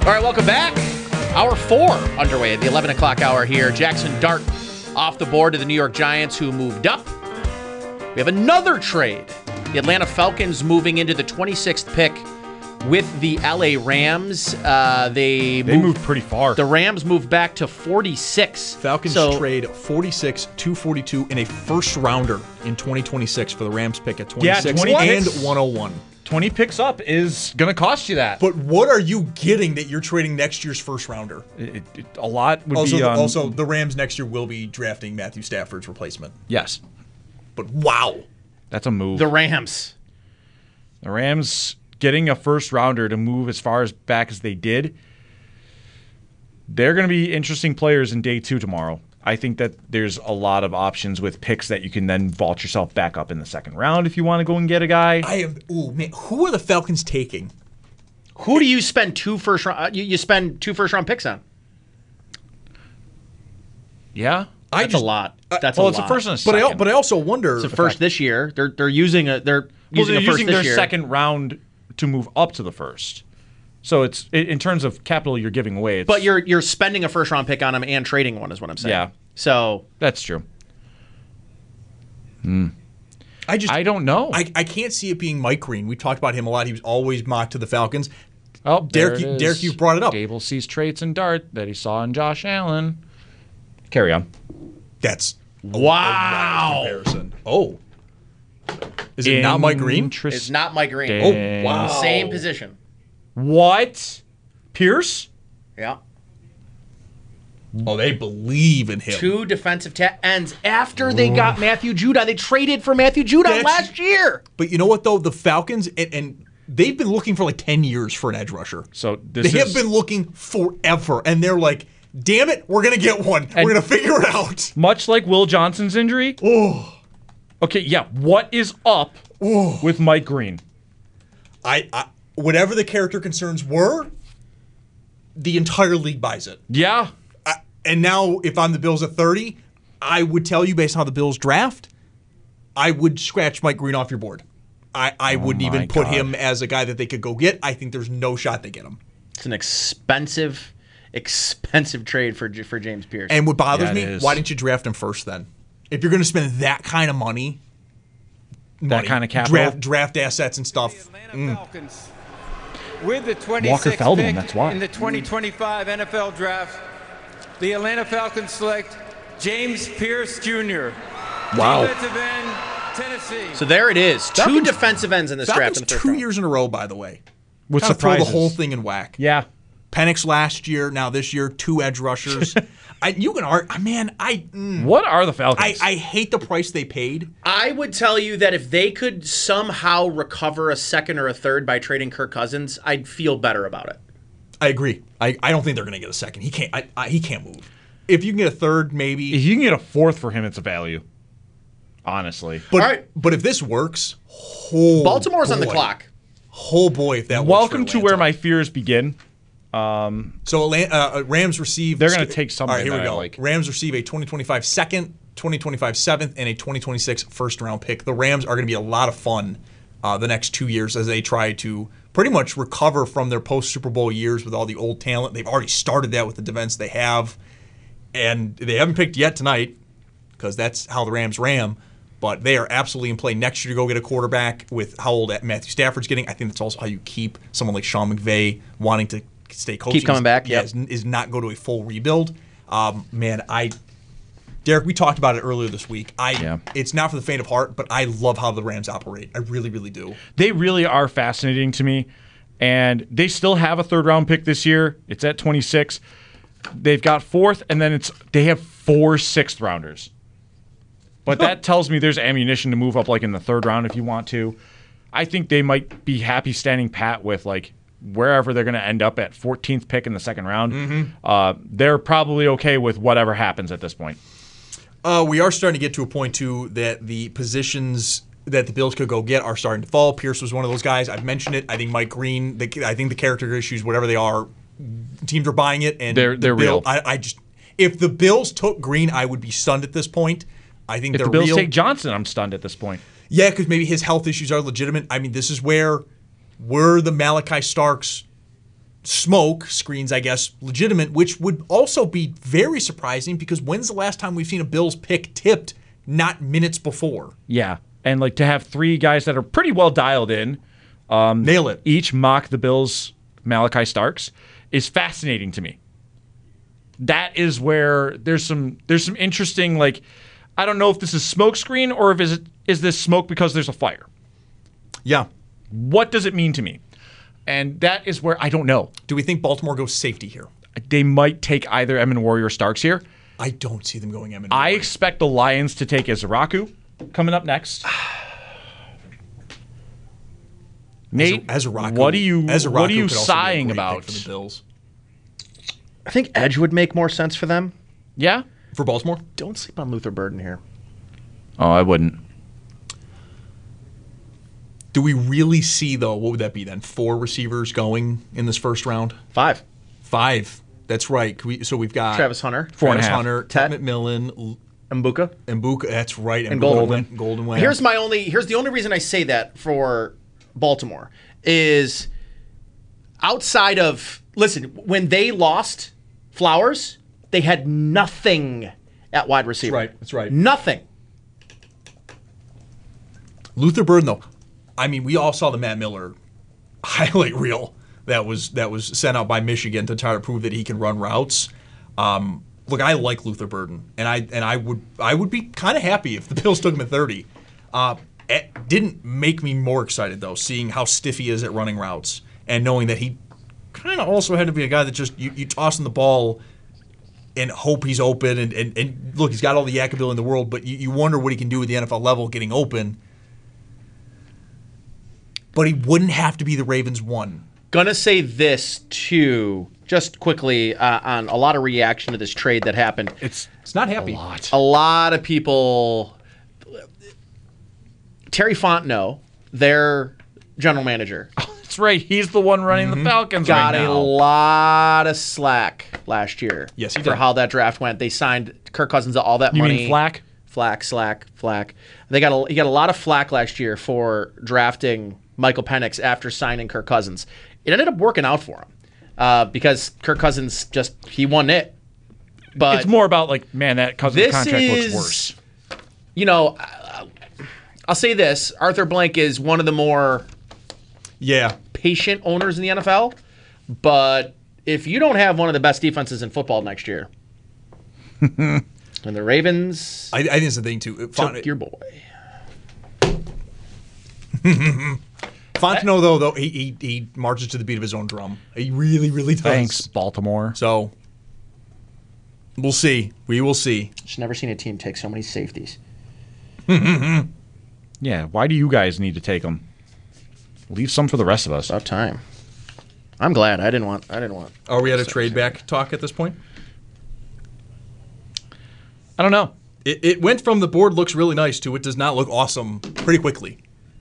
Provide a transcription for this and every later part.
All right, welcome back. Hour 4 underway at the 11 o'clock hour here. Jackson Dart off the board to the New York Giants, who moved up. We have another trade. The Atlanta Falcons moving into the 26th pick with the LA Rams. They moved pretty far. The Rams moved back to 46. Falcons trade 46, 242, and a first rounder in 2026 for the Rams pick at 26 and 101. 20 picks up is going to cost you that. But what are you getting that you're trading next year's first rounder? A lot would also, be on... Also, the Rams next year will be drafting Matthew Stafford's replacement. Yes. But wow. That's a move. The Rams getting a first rounder to move as far as back as they did. They're going to be interesting players in day 2 tomorrow. I think that there's a lot of options with picks that you can then vault yourself back up in the second round if you want to go and get a guy. Who are the Falcons taking? Who do you spend 2 first round? You spend 2 first round picks on? Yeah, that's a lot. That's well, a it's lot. a first and a second. But I also wonder. It's a first this year. They're using their second round to move up to the first. So it's in terms of capital you're giving away. But you're spending a first round pick on them and trading one is what I'm saying. Yeah. So that's true. I don't know. I can't see it being Mike Green. We talked about him a lot. He was always mocked to the Falcons. Oh, Derek, you've brought it up. Gable sees traits in Dart that he saw in Josh Allen. Carry on. That's wow. Comparison. Oh. Is it not Mike Green? It's not Mike Green. Oh, wow. Same position. What? Pierce? Yeah. Oh, they believe in him. 2 defensive ends after they got Matthew Judon. They traded for Matthew Judon last year. But you know what, though? The Falcons, and they've been looking for like 10 years for an edge rusher. So they have been looking forever, and they're like, damn it, we're going to get one. We're going to figure it out. Much like Will Johnson's injury. Oh. Okay, yeah. What is up with Mike Green? I whatever the character concerns were, the entire league buys it. Yeah. And now, if I'm the Bills at 30, I would tell you, based on how the Bills draft, I would scratch Mike Green off your board. I wouldn't even put him as a guy that they could go get. I think there's no shot they get him. It's an expensive trade for James Pierce. And what bothers me, why didn't you draft him first then? If you're going to spend that kind of money, kind of capital, draft assets and stuff. With the 26th Walker Feldman, pick that's why. in the 2025 NFL Draft, the Atlanta Falcons select James Pierce Jr. Wow. Defensive end, Tennessee. So there it is. Falcons, 2 defensive ends in this draft. In the first 2 round. years in a row, by the way. With kind of throw the surprises. whole thing in whack. Yeah. Penix last year, now this year, 2 edge rushers. You can argue, man. What are the Falcons? I hate the price they paid. I would tell you that if they could somehow recover a second or a third by trading Kirk Cousins, I'd feel better about it. I agree. I don't think they're going to get a second. He can't. He can't move. If you can get a third, maybe. If you can get a fourth for him, it's a value. Honestly. But, all right. But if this works, Baltimore's on the clock. Oh boy, if that works. Welcome to where my fears begin. So Rams receive. They're going to take something. All right, here we go. Like. Rams receive a 2025 second, 2025 seventh, and a 2026 first round pick. The Rams are going to be a lot of fun the next 2 years as they try to pretty much recover from their post Super Bowl years with all the old talent. They've already started that with the defense they have, and they haven't picked yet tonight because that's how the Rams ram. But they are absolutely in play next year to go get a quarterback with how old Matthew Stafford's getting. I think that's also how you keep someone like Sean McVay wanting to stay coaching. Keep coming back. Yeah, is not go to a full rebuild. Derek, we talked about it earlier this week. It's not for the faint of heart, but I love how the Rams operate. I really, really do. They really are fascinating to me, and they still have a third-round pick this year. It's at 26. They've got fourth, and then they have 4 sixth-rounders. But that tells me there's ammunition to move up like in the third round if you want to. I think they might be happy standing pat with like wherever they're going to end up at 14th pick in the second round. Mm-hmm. They're probably okay with whatever happens at this point. We are starting to get to a point, too, that the positions that the Bills could go get are starting to fall. Pierce was one of those guys. I've mentioned it. I think Mike Green, I think the character issues, whatever they are, teams are buying it. And they're real. If the Bills took Green, I would be stunned at this point. I think if the Bills take Johnson, I'm stunned at this point. Yeah, because maybe his health issues are legitimate. I mean, this is where we're the Malachi Starks smoke screens, I guess, legitimate, which would also be very surprising because when's the last time we've seen a Bills pick tipped not minutes before? Yeah. And like to have 3 guys that are pretty well dialed in, Nail it. each mock the Bills' Malachi Starks is fascinating to me. That is where there's some interesting, like, I don't know if this is smoke screen or if is this smoke because there's a fire. Yeah. What does it mean to me? And that is where I don't know. Do we think Baltimore goes safety here? They might take either Emin Warrior or Starks here. I don't see them going Emin. I expect the Lions to take Izaraku coming up next. Nate, Izaraku, what are you could also be a sighing great pick about? for the Bills? I think edge would make more sense for them. Yeah? For Baltimore? Don't sleep on Luther Burden here. Oh, I wouldn't. Do we really see, though, what would that be then? 4 receivers going in this first round? 5. 5. That's right. So we've got Travis Hunter. 4.5. Travis Hunter, Ted Ted McMillan, Mbuka. Mbuka. That's right. And Golden. Golden Whale. Here's the only reason I say that for Baltimore is outside of, listen, when they lost Flowers, they had nothing at wide receiver. That's right. Nothing. Luther Burden, though. I mean, we all saw the Matt Miller highlight reel that was sent out by Michigan to try to prove that he can run routes. Look, I like Luther Burden, and I would be kind of happy if the Bills took him at 30. It didn't make me more excited though, seeing how stiff he is at running routes and knowing that he kind of also had to be a guy that just you toss him the ball and hope he's open. And look, he's got all the yakkabill in the world, but you wonder what he can do at the NFL level, getting open. But he wouldn't have to be the Ravens' one. Gonna say this too, just quickly on a lot of reaction to this trade that happened. It's not happy. A lot of people. Terry Fontenot, their general manager, That's right. He's the one running the Falcons got right a now. lot of slack last year. Yes, he for did. how that draft went. They signed Kirk Cousins all that You money. mean Flack? Flack. He got a lot of flack last year for drafting Michael Penix after signing Kirk Cousins. It ended up working out for him because Kirk Cousins he won it. But It's more about like, man, that Cousins this contract is, looks worse. You know, I'll say this: Arthur Blank is one of the more patient owners in the NFL. But if you don't have one of the best defenses in football next year, and the Ravens, I think it's the thing too. took your boy. Fontenot, though he marches to the beat of his own drum. He really, really does. Thanks, Baltimore. So we'll see. We will see. Just never seen a team take so many safeties. Yeah, why do you guys need to take them? Leave some for the rest of us. About time. I'm glad. I didn't want. Are we at a trade back talk at this point? I don't know. It went from the board looks really nice to it does not look awesome pretty quickly.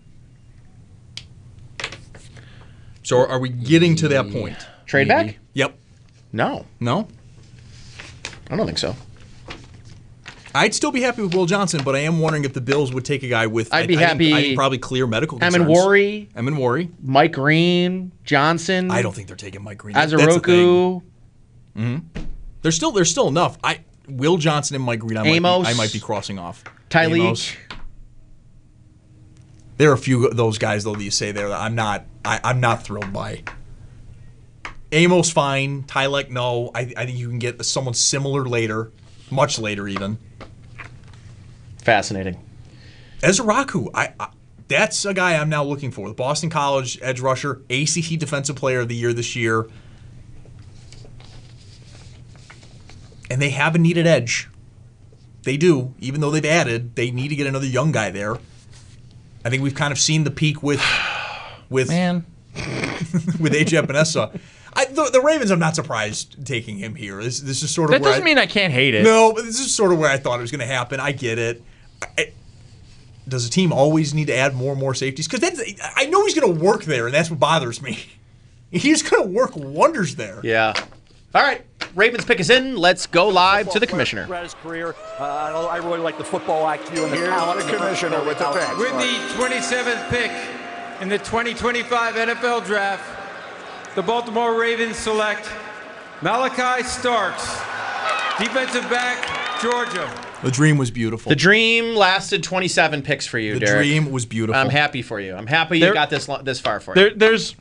So are we getting to that point? Trade Maybe. back? Yep. No, No? I don't think so. I'd still be happy with Will Johnson, but I am wondering if the Bills would take a guy with I'd be I think happy- probably clear medical concerns. Emin Worry, Mike Green, Johnson. I don't think they're taking Mike Green. That's the Azaroku. thing. There's still enough. Will Johnson and Mike Green I Amos. might be crossing off. Ty Amos. Leach. There are a few of those guys though that you say there that I'm not thrilled by. Amos fine, Tylek no. I think you can get someone similar later, much later even. Fascinating. Ezraku, that's a guy I'm now looking for. The Boston College edge rusher, ACC Defensive Player of the Year this year. And they have a needed edge. They do. Even though they've added, they need to get another young guy there. I think we've kind of seen the peak with Man. with AJ Epinesa. The Ravens, I'm not surprised taking him here. This is sort of That where doesn't mean I can't hate it. No, but this is sort of where I thought it was going to happen. I get it. Does a team always need to add more and more safeties? Because I know he's going to work there, and that's what bothers me. He's going to work wonders there. Yeah. All right. Ravens pick us in. Let's go live to the commissioner. Throughout his career, I really like the football IQ and the talent. The commissioner with the picks. With the 27th pick in the 2025 NFL Draft, the Baltimore Ravens select Malachi Starks, defensive back, Georgia. The dream was beautiful. The dream lasted 27 picks for you, The Derek. dream was beautiful. I'm happy for you. I'm happy you got this far for you. There's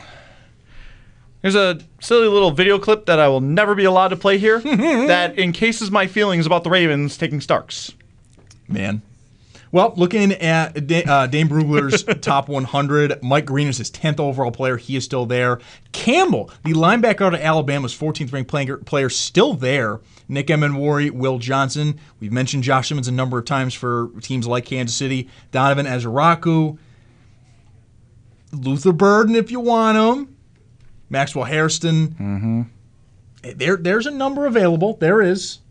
a silly little video clip that I will never be allowed to play here that encases my feelings about the Ravens taking Starks. Man. Well, looking at Dane Brugler's top 100, Mike Green is his 10th overall player. He is still there. Campbell, the linebacker out of Alabama's 14th ranked player, still there. Nick Emenwari, Will Johnson. We've mentioned Josh Simmons a number of times for teams like Kansas City. Donovan Ezeraku. Luther Burden, if you want him. Maxwell Hairston. There's a number available. There is.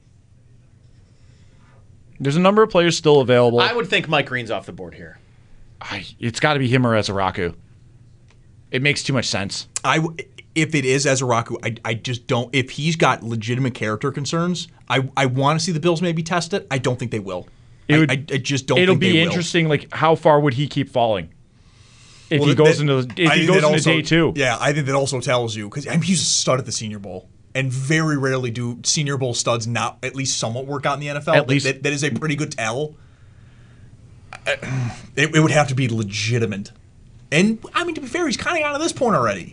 There's a number of players still available. I would think Mike Green's off the board here. It's got to be him or Ezeraku. It makes too much sense. If it is Ezeraku, I just don't. If he's got legitimate character concerns, I want to see the Bills maybe test it. I don't think they will. I just don't. It'll think they be will. interesting. Like, how far would he keep falling if he goes into day two? Yeah, I think that also tells you because he's a stud at the Senior Bowl. And very rarely do Senior Bowl studs not at least somewhat work out in the NFL. At least that is a pretty good tell. It would have to be legitimate. And, I mean, to be fair, he's kind of gotten to this point already.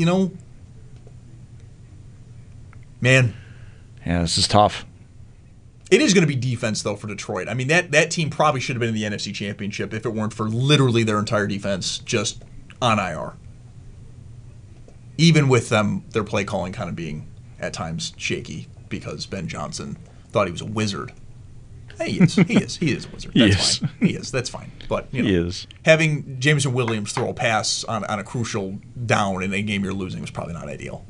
Man. Yeah, this is tough. It is going to be defense, though, for Detroit. I mean, that team probably should have been in the NFC Championship if it weren't for literally their entire defense just on IR. Even with them, their play calling kind of being at times shaky because Ben Johnson thought he was a wizard. He is. He is a wizard. That's fine. He is. That's fine. But He is. Having Jameson Williams throw a pass on a crucial down in a game you're losing was probably not ideal.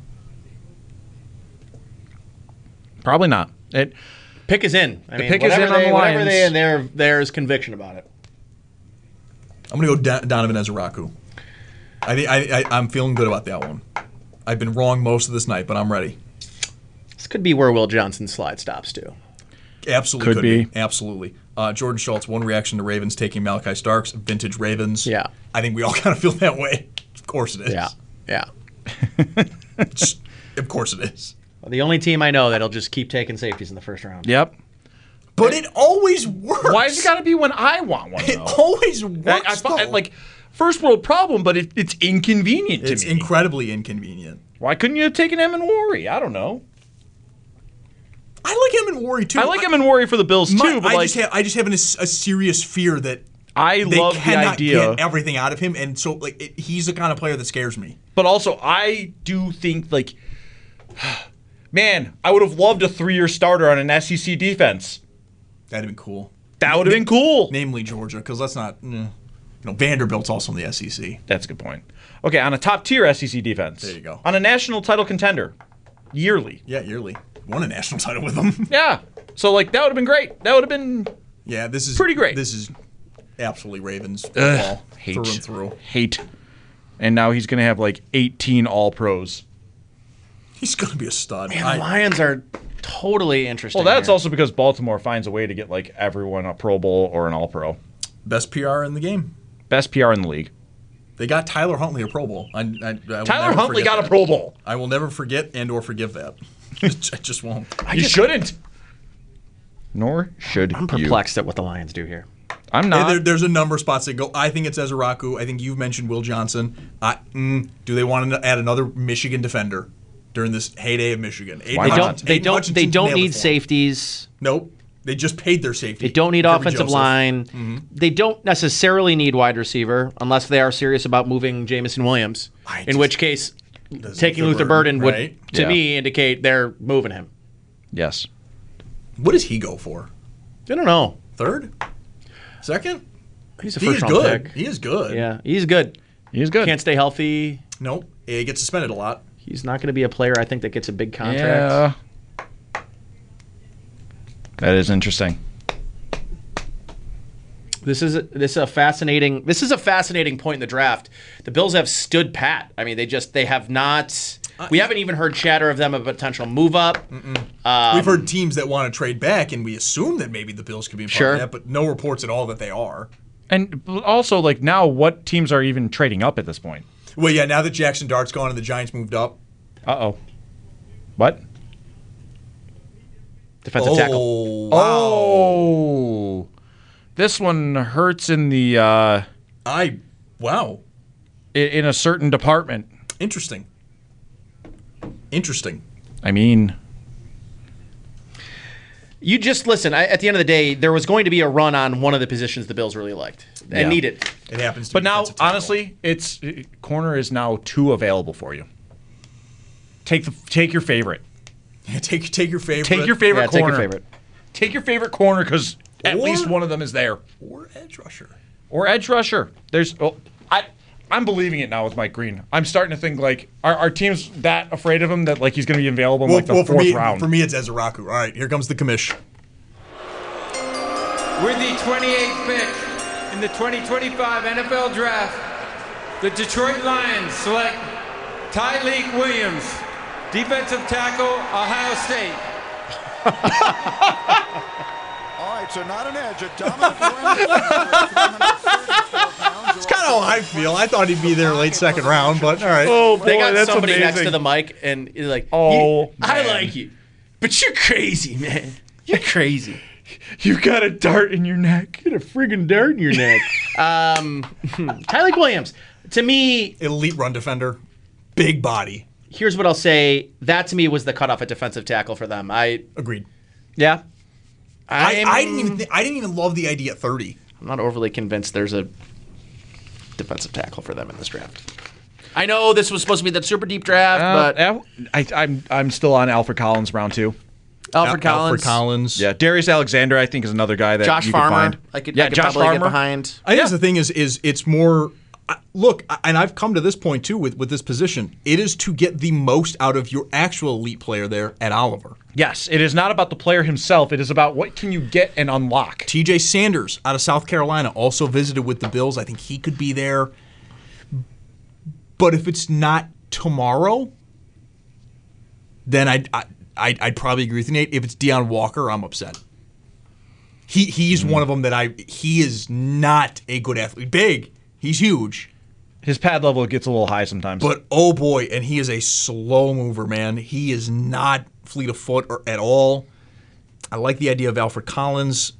Probably not. Pick is in. The pick is in on the Lions. Whatever there's conviction about it. I'm going to go Donovan Ezeraku. I'm feeling good about that one. I've been wrong most of this night, but I'm ready. This could be where Will Johnson's slide stops too. Absolutely could be. Absolutely. Jordan Schultz, one reaction to Ravens taking Malachi Starks, vintage Ravens. Yeah. I think we all kind of feel that way. Of course it is. Yeah. Of course it is. Well, the only team I know that'll just keep taking safeties in the first round. Yep. But it always works. Why has it got to be when I want one, though? It always works, though. Like, first world problem, but it's inconvenient to me. It's incredibly inconvenient. Why couldn't you have taken Emenwari? I don't know. I like Emenwari, too. I like Emenwari for the Bills, too, but I just have a serious fear that I love the idea. Get everything out of him, and so he's the kind of player that scares me. But also, I do think, like, man, I would have loved a 3-year starter on an SEC defense. That'd have been cool. That would have been cool. Namely Georgia, because let's not, Vanderbilt's also in the SEC. That's a good point. Okay, on a top-tier SEC defense. There you go. On a national title contender, yearly. Yeah, yearly. Won a national title with them. Yeah. So, like, that would have been great. That would have been this is pretty great. This is absolutely Ravens football through and through. Hate. And now he's going to have, like, 18 All-Pros. He's going to be a stud. Man, the Lions are totally interesting. Well, that's here. also because Baltimore finds a way to get, like, everyone a Pro Bowl or an All-Pro. Best PR in the game. Best PR in the league. They got Tyler Huntley a Pro Bowl. Tyler Huntley got a Pro Bowl. I will never forget and or forgive that. I just won't. You shouldn't. Nor should I'm perplexed at what the Lions do here. I'm not. There's a number of spots that go. I think it's Ezeraku. I think you've mentioned Will Johnson. Do they want to add another Michigan defender during this heyday of Michigan? They don't need safeties. Nope. They just paid their safety. They don't need offensive Joseph. line. Mm-hmm. They don't necessarily need wide receiver unless they are serious about moving Jameson Williams. In which case, taking Luther Burden would, to me, indicate they're moving him. Yes. What does he go for? I don't know. Third? Second? He's a He is first-round good. pick. He is good. Yeah, he's good. He's good. Can't stay healthy. Nope. He gets suspended a lot. He's not going to be a player, I think, that gets a big contract. Yeah. That is interesting. This is a fascinating point in the draft. The Bills have stood pat. I mean, they have not. We haven't even heard chatter of them a potential move up. We've heard teams that want to trade back, and we assume that maybe the Bills could be a part of that, but no reports at all that they are. And also, like, now, what teams are even trading up at this point? Well, yeah, now that Jackson Dart's gone and the Giants moved up. Uh-oh. What? Defensive tackle. Wow. Oh. This one hurts in the Wow. in a certain department. Interesting. I mean, You just listen. At the end of the day, there was going to be a run on one of the positions the Bills really liked and Yeah. needed. It happens to but be now, defensive tackle. honestly, corner is now 2 available for you. Take your favorite. Take your favorite. Take your favorite Yeah, corner. take your favorite. Take your favorite corner because at Or- least one of them is there. Or edge rusher. Or edge rusher. I'm believing it now with Mike Green. I'm starting to think like our team's that afraid of him that like he's going to be available in like the for 4th me, round. For me, it's Ezraku. All right, here comes the commish. With the 28th pick in the 2025 NFL Draft, the Detroit Lions select Tyleik Williams, defensive tackle, Ohio State. All right, so not an edge. A dominant run. It's kind of how I feel. I thought he'd be there late second round, but all right. Oh boy, They got that's somebody amazing. next to the mic, and he's like, Oh, I man. like you, but you're crazy, man. You're crazy. You've got a dart in your neck. Get a friggin' dart in your neck. Tyleik Williams, to me, Elite run defender, big body. here's what I'll say. That to me was the cutoff at defensive tackle for them. Agreed. Yeah. I didn't even love the idea at 30. I'm not overly convinced there's a defensive tackle for them in this draft. I know this was supposed to be that super deep draft, but I'm still on Alfred Collins round 2. Alfred Collins, Alfred Collins. Yeah, Darius Alexander I think is another guy that Josh you could Farmer, find. I could Josh probably Farmer. get behind. I think the thing is it's more. Look, and I've come to this point too with this position. It is to get the most out of your actual elite player there at Oliver. Yes, it is not about the player himself. It is about what can you get and unlock. TJ Sanders out of South Carolina also visited with the Bills. I think he could be there. But if it's not tomorrow, then I'd probably agree with Nate. If it's Deion Walker, I'm upset. He's one of them that he is not a good athlete. Big, he's huge. His pad level gets a little high sometimes. But oh boy, and he is a slow mover, man. He is not fleet of foot or at all. I like the idea of Alfred Collins.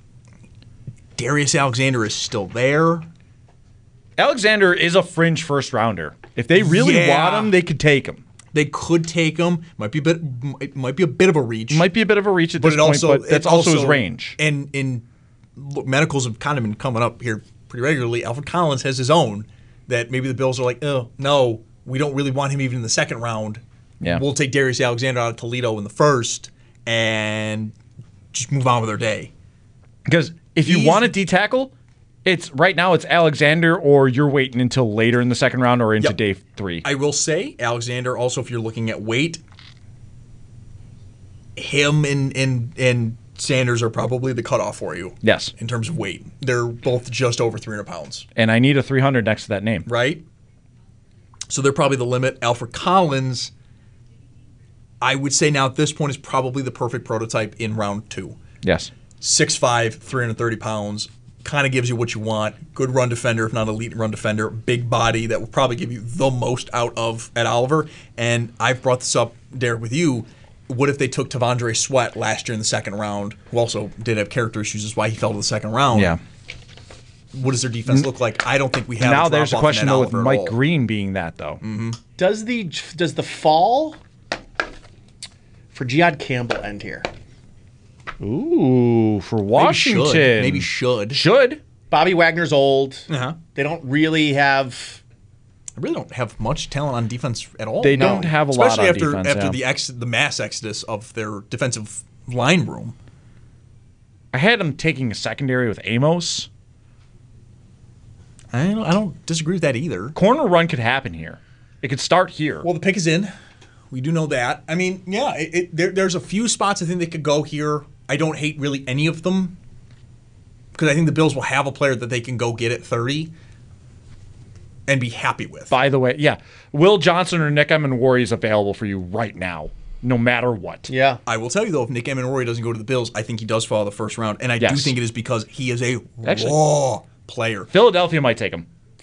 Darius Alexander is still there. Alexander is a fringe first rounder. If they really Yeah. want him, they could take him. They could take him. It might be a bit of a reach. Might be a bit of a reach at but this it point, also but that's also his range. And look, medicals have kind of been coming up here pretty regularly. Alfred Collins has his own that maybe the Bills are like, oh no, we don't really want him even in the second round. Yeah. We'll take Darius Alexander out of Toledo in the first and just move on with our day. Because if you He's- want a D tackle, it's right now it's Alexander or you're waiting until later in the second round or into Yep. day 3. I will say, Alexander, also, if you're looking at weight, him and Sanders are probably the cutoff for you. Yes. In terms of weight. They're both just over 300 pounds, And I need a 300 next to that name. right? So they're probably the limit. Alfred Collins, I would say now at this point, is probably the perfect prototype in round 2. Yes. 6'5", 330 pounds. Kind of gives you what you want. Good run defender, if not elite run defender. Big body that will probably give you the most out of at Oliver. And I've brought this up, Derek, with you. What if they took Tavondre Sweat last year in the second round, who also did have character issues, is why he fell to the second round. Yeah. What does their defense look like? I don't think we have Now a there's a drop-off in question Ed though with Oliver at Mike all. Green being that though. Does the fall for Jihad Campbell end here? Ooh, for Washington. Maybe should. Should. Bobby Wagner's old. Uh-huh. They don't really have. I really don't have much talent on defense at all. They don't have a lot Especially on defense, after the mass exodus of their defensive line room. I had him taking a secondary with Amos. I don't disagree with that either. Corner run could happen here. It could start here. Well, the pick is in. We do know that. I mean, yeah, there's a few spots I think they could go here. I don't hate really any of them because I think the Bills will have a player that they can go get at 30 and be happy with. By the way, yeah, Will Johnson or Nick Emenwari is available for you right now, no matter what. Yeah. I will tell you, though, if Nick Emenwari doesn't go to the Bills, I think he does fall the first round. And I do Yes. think it is because he is a Actually- raw player. Philadelphia might take him.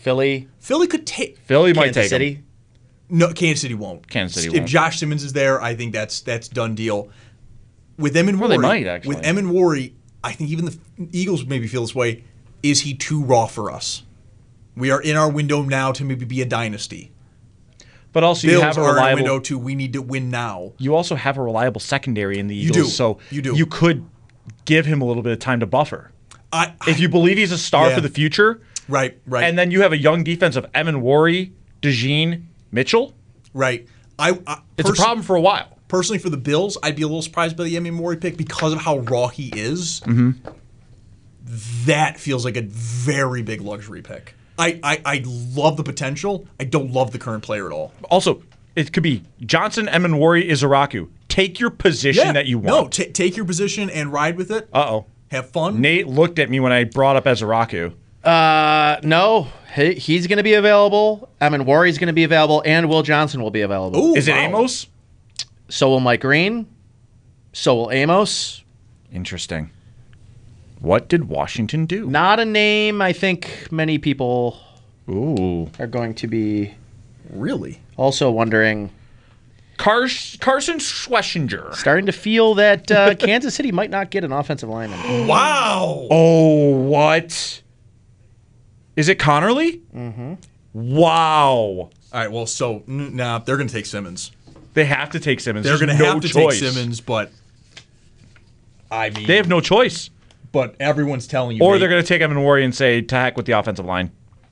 Philly, Philly could take. Philly might Kansas take City. him. No, Kansas City won't. Kansas City If won't. Josh Simmons is there, I think that's done deal. With Emin Well, Wari, they might, actually. with Emin Wari, I think even the Eagles maybe feel this way. Is he too raw for us? We are in our window now to maybe be a dynasty. But also, you Bills have a are in our reliable. window to we need to win now. You also have a reliable secondary in the You Eagles, do. so You do. you could give him a little bit of time to buffer. If you believe he's a star Yeah. for the future, Right, and then you have a young defense of Emin Wari, DeJean, Mitchell, right. it's a problem for a while. Personally, for the Bills, I'd be a little surprised by the Emin Mori pick because of how raw he is. Mm-hmm. That feels like a very big luxury pick. I love the potential. I don't love the current player at all. Also, it could be Johnson, Emin Wari, Izaraku. Take your position that you want. No, take your position and ride with it. Uh-oh. Have fun. Nate looked at me when I brought up Izaraku. No, he's going to be available. Emin Wari's going to be available, and Will Johnson will be available. Ooh, Is it wow. Amos? So will Mike Green. So will Amos. Interesting. What did Washington do? Not a name I think many people Ooh. are going to be Really? also wondering. Carson Schlesinger. Starting to feel that Kansas City might not get an offensive lineman. Wow. Oh, what? Is it Connerly? Mm-hmm. Wow. All right, well, so, nah, they're going to take Simmons. They have to take Simmons. They're There's going to no have to choice. take Simmons, but I mean, They have no choice. but everyone's telling you. Or Nate, they're going to take Emin Wari and say, to heck with the offensive line.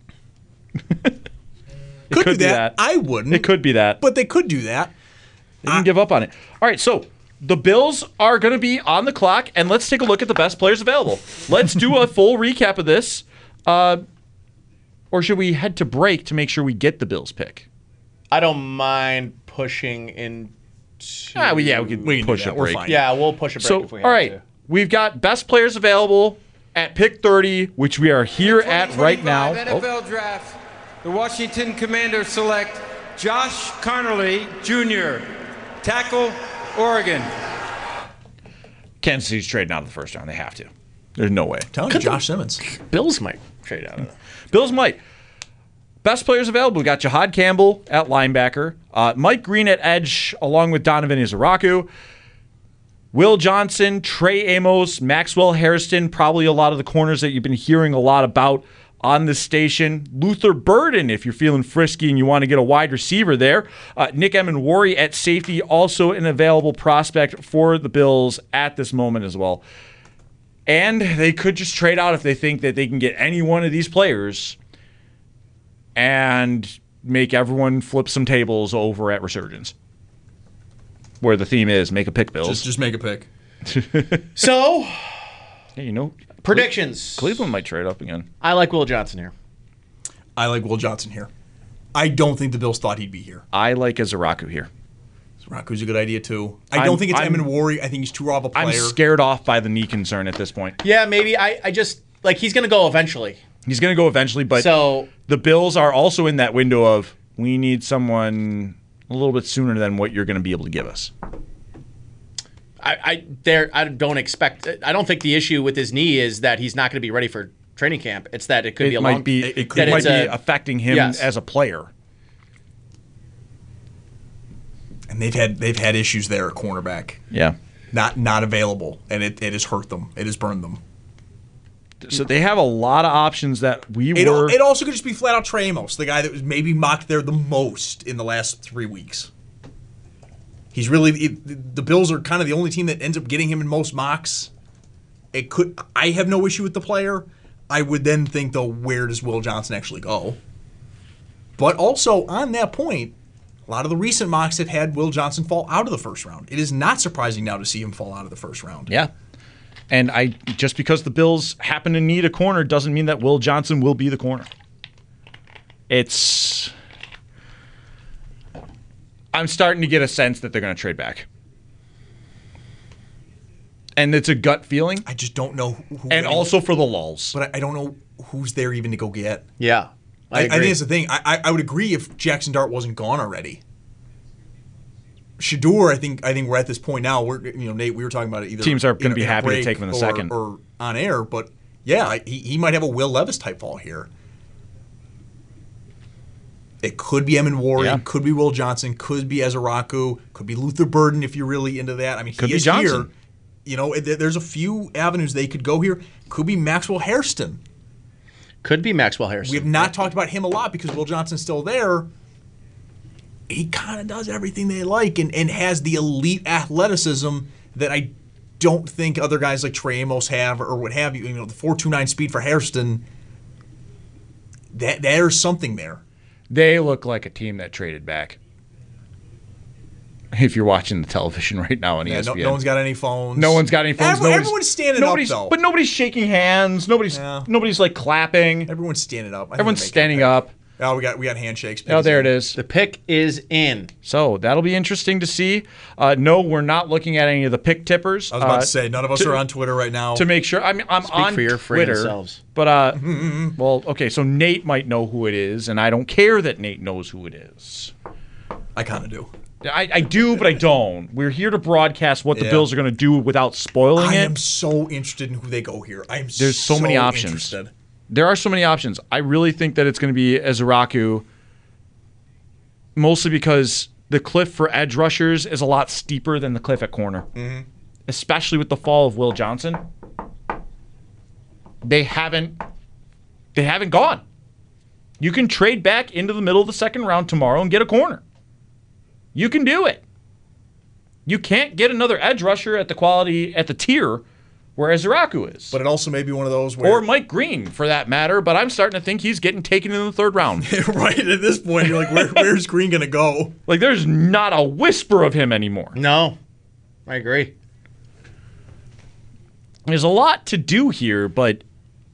could do be that. I wouldn't. It could be that. But they could do that. They didn't give up on it. All right, so the Bills are going to be on the clock, and let's take a look at the best players available. Let's do a full recap of this. Or should we head to break to make sure we get the Bills pick? I don't mind pushing into. We can We can do push that. a We're break. fine. Yeah, we'll push a break So, if we have all right, to. we've got best players available at pick 30, which we are here at right now. 2025 NFL Draft. The Washington Commanders select Josh Connerly Jr., tackle, Oregon. Kansas City's trading out of the first round. They have to. There's no way. Telling you, Josh Simmons. Bills might trade out of it. Bills might. Best players available. We got Jahad Campbell at linebacker, Mike Green at edge, along with Donovan Izaraku, Will Johnson, Trey Amos, Maxwell Harrison, probably a lot of the corners that you've been hearing a lot about on this station. Luther Burden, if you're feeling frisky and you want to get a wide receiver there. Nick Emin Wari at safety, also an available prospect for the Bills at this moment as well. And they could just trade out if they think that they can get any one of these players and make everyone flip some tables over at Resurgence, where the theme is make a pick, Bills. Just make a pick. So, Yeah, predictions. Cleveland might trade up again. I like Will Johnson here. I like Will Johnson here. I don't think the Bills thought he'd be here. I like Izaraku here. Raku's a good idea, too. I don't think it's Emin Wari. I think he's too raw of a player. I'm scared off by the knee concern at this point. Yeah, maybe. I just, like, he's going to go eventually. He's going to go eventually, but So, the Bills are also in that window of we need someone a little bit sooner than what you're going to be able to give us. I don't expect. I don't think the issue with his knee is that he's not going to be ready for training camp. It's that it could be a long. It that might it's be a- affecting him Yes. as a player. And they've had issues there at cornerback. Yeah. Not available. And it has hurt them. It has burned them. So they have a lot of options that It also could just be flat out Trey Amos, the guy that was maybe mocked there the most in the last 3 weeks. He's really the Bills are kind of the only team that ends up getting him in most mocks. I have no issue with the player. I would then think, though, where does Will Johnson actually go? But also on that point, a lot of the recent mocks have had Will Johnson fall out of the first round. It is not surprising now to see him fall out of the first round. Yeah. And just because the Bills happen to need a corner doesn't mean that Will Johnson will be the corner. I'm starting to get a sense that they're going to trade back. And it's a gut feeling. I just don't know who. And also for the lulls. But I don't know who's there even to go get. Yeah, I think agree. it's the thing. I would agree if Jackson Dart wasn't gone already. Shador, I think we're at this point now. Nate, we were talking about it. Either Teams are gonna be in a happy to break take him in the or- second. or on air. But yeah, he might have a Will Levis type fall here. It could be Emin Warren, Yeah. could be Will Johnson, could be Ezeraku, could be Luther Burden if you're really into that. I mean, Could he be is Johnson. here. You know, there's a few avenues they could go here. Could be Maxwell Hairston. Could be Maxwell Harrison. We have not talked about him a lot because Will Johnson's still there. He kind of does everything they like and has the elite athleticism that I don't think other guys like Trey Amos have or what have you. You know, the 4.29 speed for Hairston, there's something there. They look like a team that traded back. If you're watching the television right now on ESPN. No one's got any phones. No one's got any phones. Everyone's standing up, though. But nobody's shaking hands. Nobody's like clapping. Everyone's standing up. Everyone's standing up. Oh, we got handshakes. Oh, there it is. The pick is in. So that'll be interesting to see. No, we're not looking at any of the pick tippers. I was about to say, none of us are on Twitter right now. To make sure, I mean, I'm on for your free Twitter. selves. But well, okay. So Nate might know who it is, and I don't care that Nate knows who it is. I kind of do. I do, but I don't. We're here to broadcast what the Bills are going to do without spoiling it. I am so interested in who they go here. There's so many options. Interested. There are so many options. I really think that it's going to be Ezeraku, mostly because the cliff for edge rushers is a lot steeper than the cliff at corner, especially with the fall of Will Johnson. They haven't gone. You can trade back into the middle of the second round tomorrow and get a corner. You can do it. You can't get another edge rusher at the quality, at the tier where Ezeraku is. But it also may be one of those where... Or Mike Green, for that matter, but I'm starting to think he's getting taken in the third round. Right, at this point, you're like, where's Green going to go? Like, there's not a whisper of him anymore. No, I agree. There's a lot to do here, but...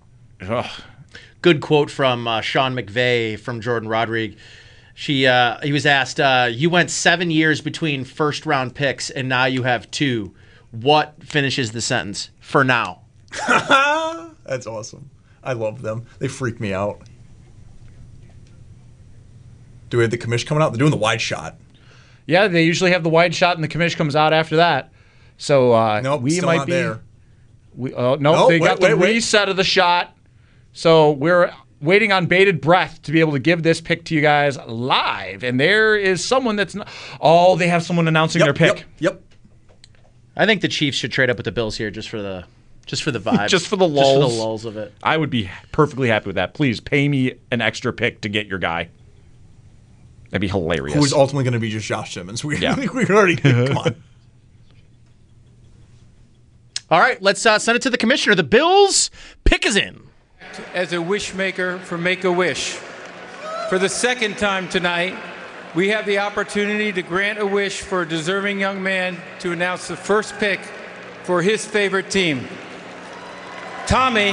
Good quote from Sean McVay from Jordan Rodriguez. He was asked, you went 7 years between first-round picks, and now you have 2. What finishes the sentence? For now. That's awesome. I love them. They freak me out. Do we have the commish coming out? They're doing the wide shot. Yeah, they usually have the wide shot, and the commish comes out after that. So Nope, we still might not be there. They got the reset of the shot. So we're waiting on bated breath to be able to give this pick to you guys live. And there is someone that's not. Oh, they have someone announcing their pick. Yep. I think the Chiefs should trade up with the Bills here just for the vibe. Just for the lulls. Just for the lulls of it. I would be perfectly happy with that. Please pay me an extra pick to get your guy. That'd be hilarious. Who is ultimately going to be just Josh Simmons. We already come on. All right, let's send it to the commissioner. The Bills pick is in. As a wish maker for Make-A-Wish. For the second time tonight, we have the opportunity to grant a wish for a deserving young man to announce the first pick for his favorite team. Tommy.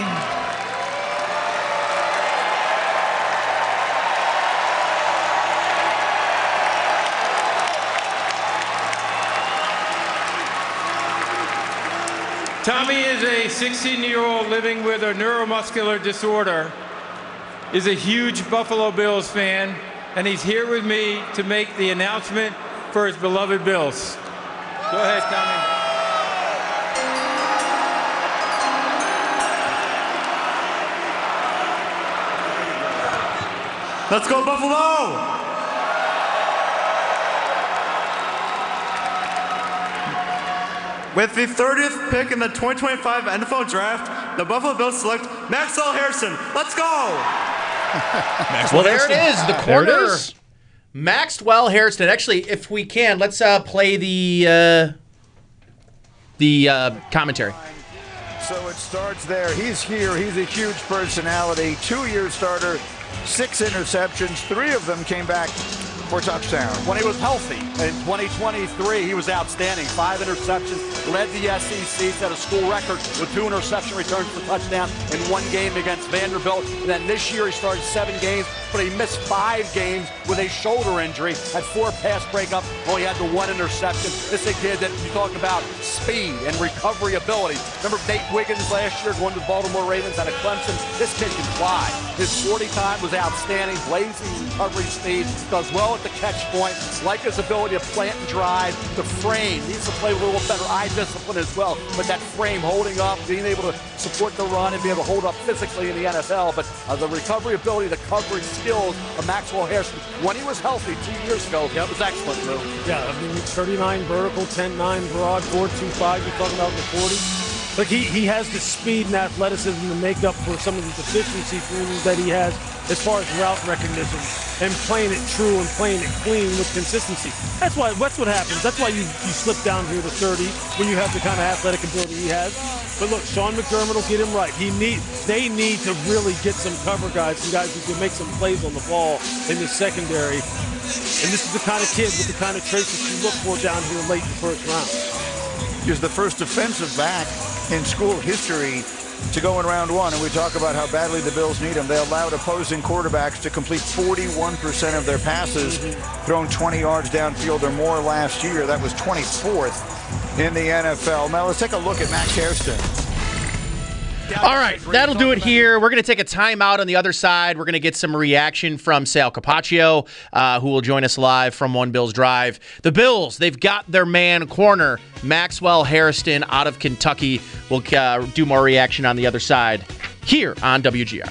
Tommy is a 16-year-old living with a neuromuscular disorder, is a huge Buffalo Bills fan, and he's here with me to make the announcement for his beloved Bills. Go ahead, Tommy. Let's go, Buffalo! With the 30th pick in the 2025 NFL Draft, the Buffalo Bills select Maxwell Hairston. Let's go! Well, there it is. The corner. Maxwell Hairston. Actually, if we can, let's play the commentary. So it starts there. He's here. He's a huge personality. 2-year starter, 6 interceptions. 3 of them came back for touchdowns. When he was healthy in 2023, he was outstanding. 5 interceptions, led the SEC, set a school record with 2 interception returns for touchdown in 1 game against Vanderbilt. And then this year he started 7 games, but he missed 5 games with a shoulder injury, had 4 pass breakups, only had the 1 interception. This is a kid that you talk about speed and recovery ability. Remember Nate Wiggins last year going to the Baltimore Ravens out of Clemson? This kid can fly. His 40 time was outstanding, blazing recovery speed, does well at the catch point. Like his ability to plant and drive. The frame needs to play with a little better eye discipline as well. But that frame holding up, being able to support the run and be able to hold up physically in the NFL. But the recovery ability, the coverage skills of Maxwell Hairston, when he was healthy 2 years ago, it was excellent, Lou. Yeah, I mean, 39 vertical, 10-9 broad, 4.25, you're talking about in the 40. Look, he has the speed and athleticism to make up for some of the deficiencies that he has as far as route recognition and playing it true and playing it clean with consistency. That's what happens. That's why you slip down here to 30 when you have the kind of athletic ability he has. But look, Sean McDermott will get him right. They need to really get some cover guys, some guys who can make some plays on the ball in the secondary. And this is the kind of kid with the kind of traits that you look for down here late in the first round. He's the first defensive back in school history to go in round one, and we talk about how badly the Bills need him. They allowed opposing quarterbacks to complete 41% of their passes, thrown 20 yards downfield or more last year. That was 24th in the NFL. Now let's take a look at Max Hairston. All right, that'll do it here. We're going to take a timeout on the other side. We're going to get some reaction from Sal Capaccio, who will join us live from One Bills Drive. The Bills, they've got their man corner, Maxwell Hairston out of Kentucky. We'll do more reaction on the other side here on WGR.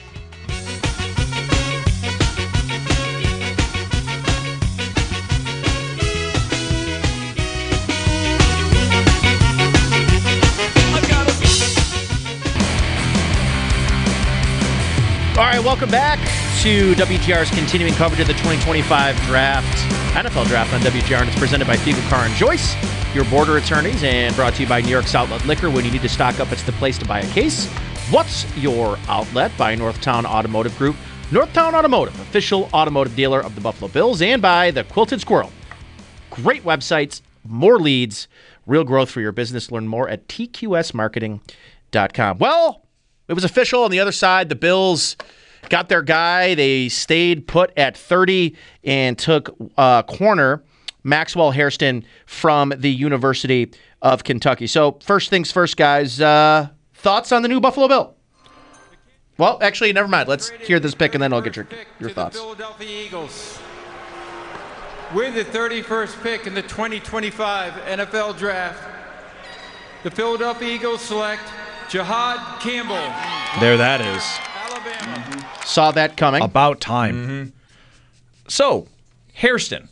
All right, welcome back to WGR's continuing coverage of the 2025 NFL Draft on WGR, and it's presented by Fiegel Car & Joyce, your border attorneys, and brought to you by New York's Outlet Liquor. When you need to stock up, it's the place to buy a case. What's your outlet? By Northtown Automotive Group. Northtown Automotive, official automotive dealer of the Buffalo Bills, and by the Quilted Squirrel. Great websites, more leads, real growth for your business. Learn more at tqsmarketing.com. Well, it was official on the other side. The Bills got their guy. They stayed put at 30 and took corner Maxwell Hairston from the University of Kentucky. So first things first, guys. Thoughts on the new Buffalo Bill? Well, actually, never mind. Let's hear this pick, and then I'll get your thoughts. The Philadelphia Eagles. With the 31st pick in the 2025 NFL Draft, the Philadelphia Eagles select Jihad Campbell. There that is. Alabama. Saw that coming. About time. So, Hairston.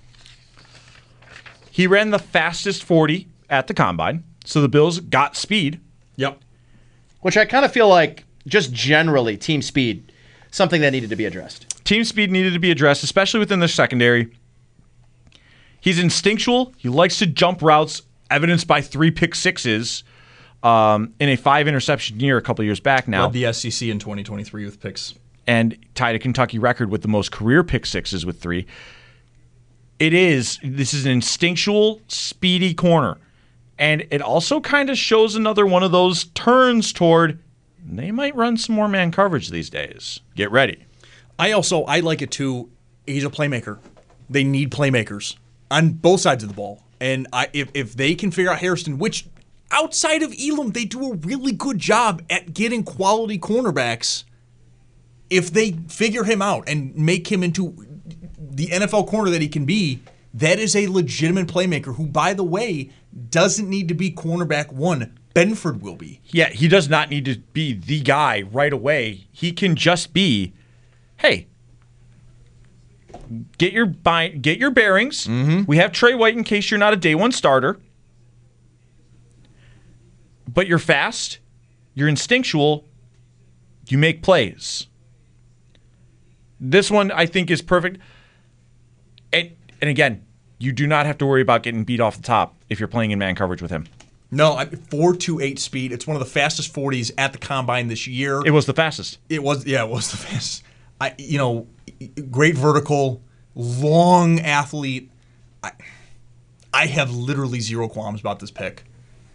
He ran the fastest 40 at the Combine, so the Bills got speed. Yep. Which I kind of feel like, just generally, team speed, something that needed to be addressed. Team speed needed to be addressed, especially within the secondary. He's instinctual. He likes to jump routes, evidenced by 3 pick sixes. In a 5-interception year a couple years back now. Led the SEC in 2023 with picks. And tied a Kentucky record with the most career pick sixes with 3. This is an instinctual, speedy corner. And it also kind of shows another one of those turns toward they might run some more man coverage these days. Get ready. I like it too. He's a playmaker. They need playmakers on both sides of the ball. And if they can figure out Hairston, which outside of Elam, they do a really good job at getting quality cornerbacks. If they figure him out and make him into the NFL corner that he can be, that is a legitimate playmaker who, by the way, doesn't need to be cornerback 1. Benford will be. Yeah, he does not need to be the guy right away. He can just be, hey, get your bearings. We have Trey White in case you're not a day one starter. But you're fast, you're instinctual, you make plays. This one, I think, is perfect. And again, you do not have to worry about getting beat off the top if you're playing in man coverage with him. No, 4.28 speed. It's one of the fastest 40s at the Combine this year. It was the fastest. It was the fastest. Great vertical, long athlete. I have literally zero qualms about this pick.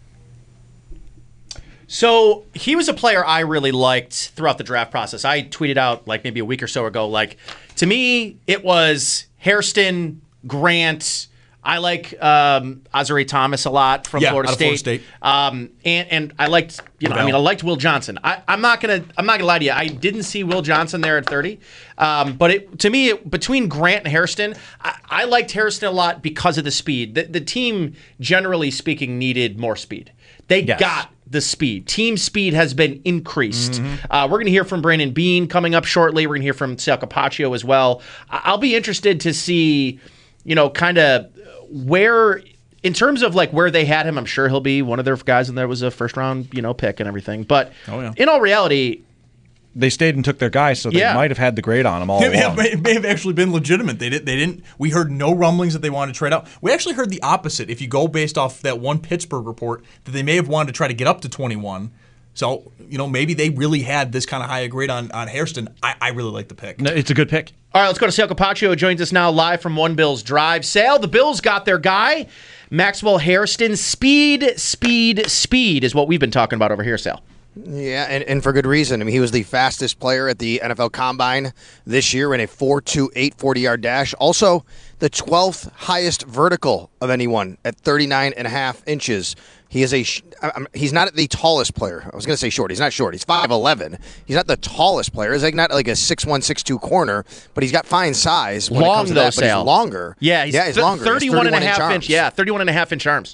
So he was a player I really liked throughout the draft process. I tweeted out maybe a week or so ago, to me, it was Hairston, Grant, I like Azare Thomas a lot from Florida State. And I liked, I liked Will Johnson. I'm not gonna lie to you. I didn't see Will Johnson there at 30. But to me, between Grant and Hairston, I liked Hairston a lot because of the speed. The team, generally speaking, needed more speed. They got the speed. Team speed has been increased. We're going to hear from Brandon Beane coming up shortly. We're going to hear from Sal Capaccio as well. I'll be interested to see, kind of where, in terms of like where they had him. I'm sure he'll be one of their guys, and there was a first round, pick and everything. But in all reality, they stayed and took their guy, so they might have had the grade on them all along. It may have actually been legitimate. They didn't. We heard no rumblings that they wanted to trade out. We actually heard the opposite. If you go based off that one Pittsburgh report, that they may have wanted to try to get up to 21. So, maybe they really had this kind of high a grade on Hairston. I really like the pick. No, it's a good pick. All right, let's go to Sal Capaccio, who joins us now live from One Bills Drive. Sal, the Bills got their guy, Maxwell Hairston. Speed is what we've been talking about over here, Sal. Yeah, and for good reason. I mean, he was the fastest player at the NFL Combine this year in a 4.28 40-yard dash. Also, the 12th highest vertical of anyone at 39.5 inches. He is he's not the tallest player. I was going to say short. He's not short. He's 5'11". He's not the tallest player. He's not like a 6'1", 6'2" corner, but he's got fine size when it comes to that. But he's longer. Yeah, he's longer. 31.5 inch. Yeah, 31.5-inch arms.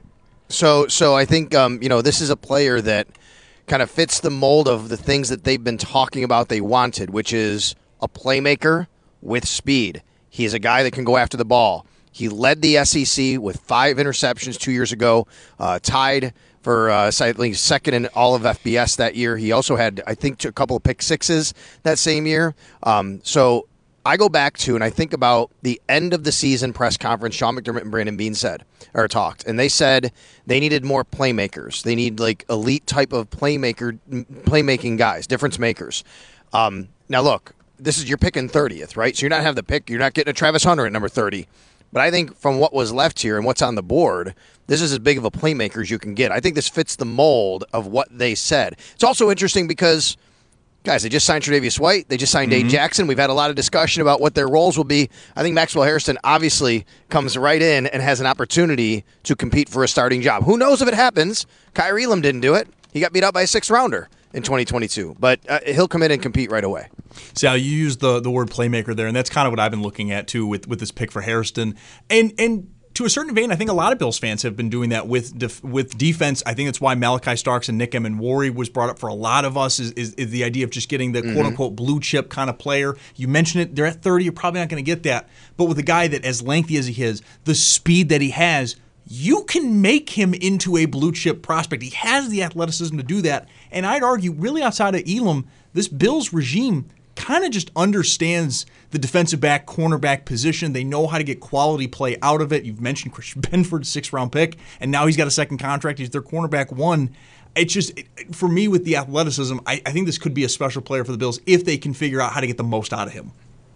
So I think this is a player that kind of fits the mold of the things that they've been talking about they wanted, which is a playmaker with speed. He is a guy that can go after the ball. He led the SEC with 5 interceptions 2 years ago, tied for second in all of FBS that year. He also had, I think, a couple of pick sixes that same year. So I go back to, and I think about the end of the season press conference Sean McDermott and Brandon Beane talked, and they said they needed more playmakers. They need like elite type of playmaking guys, difference makers. Now look, you're picking 30th, right? So you're not having the pick. You're not getting a Travis Hunter at number 30. But I think from what was left here and what's on the board, this is as big of a playmaker as you can get. I think this fits the mold of what they said. It's also interesting because, guys, they just signed Tre'Davious White. They just signed Dave Jackson. We've had a lot of discussion about what their roles will be. I think Maxwell Hairston obviously comes right in and has an opportunity to compete for a starting job. Who knows if it happens? Kyrie Elam didn't do it. He got beat out by a 6th-rounder in 2022. But he'll come in and compete right away. Sal, you used the word playmaker there, and that's kind of what I've been looking at, too, with this pick for Hairston. And to a certain vein, I think a lot of Bills fans have been doing that with defense. I think that's why Malachi Starks and Nick Emmanwori was brought up for a lot of us, is the idea of just getting the quote-unquote blue-chip kind of player. You mentioned it, they're at 30, you're probably not going to get that. But with a guy that, as lengthy as he is, the speed that he has, you can make him into a blue-chip prospect. He has the athleticism to do that. And I'd argue, really outside of Elam, this Bills regime kind of just understands the defensive back, cornerback position. They know how to get quality play out of it. You've mentioned Christian Benford, 6th-round pick, and now he's got a second contract. He's their cornerback 1. It's just, for me, with the athleticism, I think this could be a special player for the Bills if they can figure out how to get the most out of him.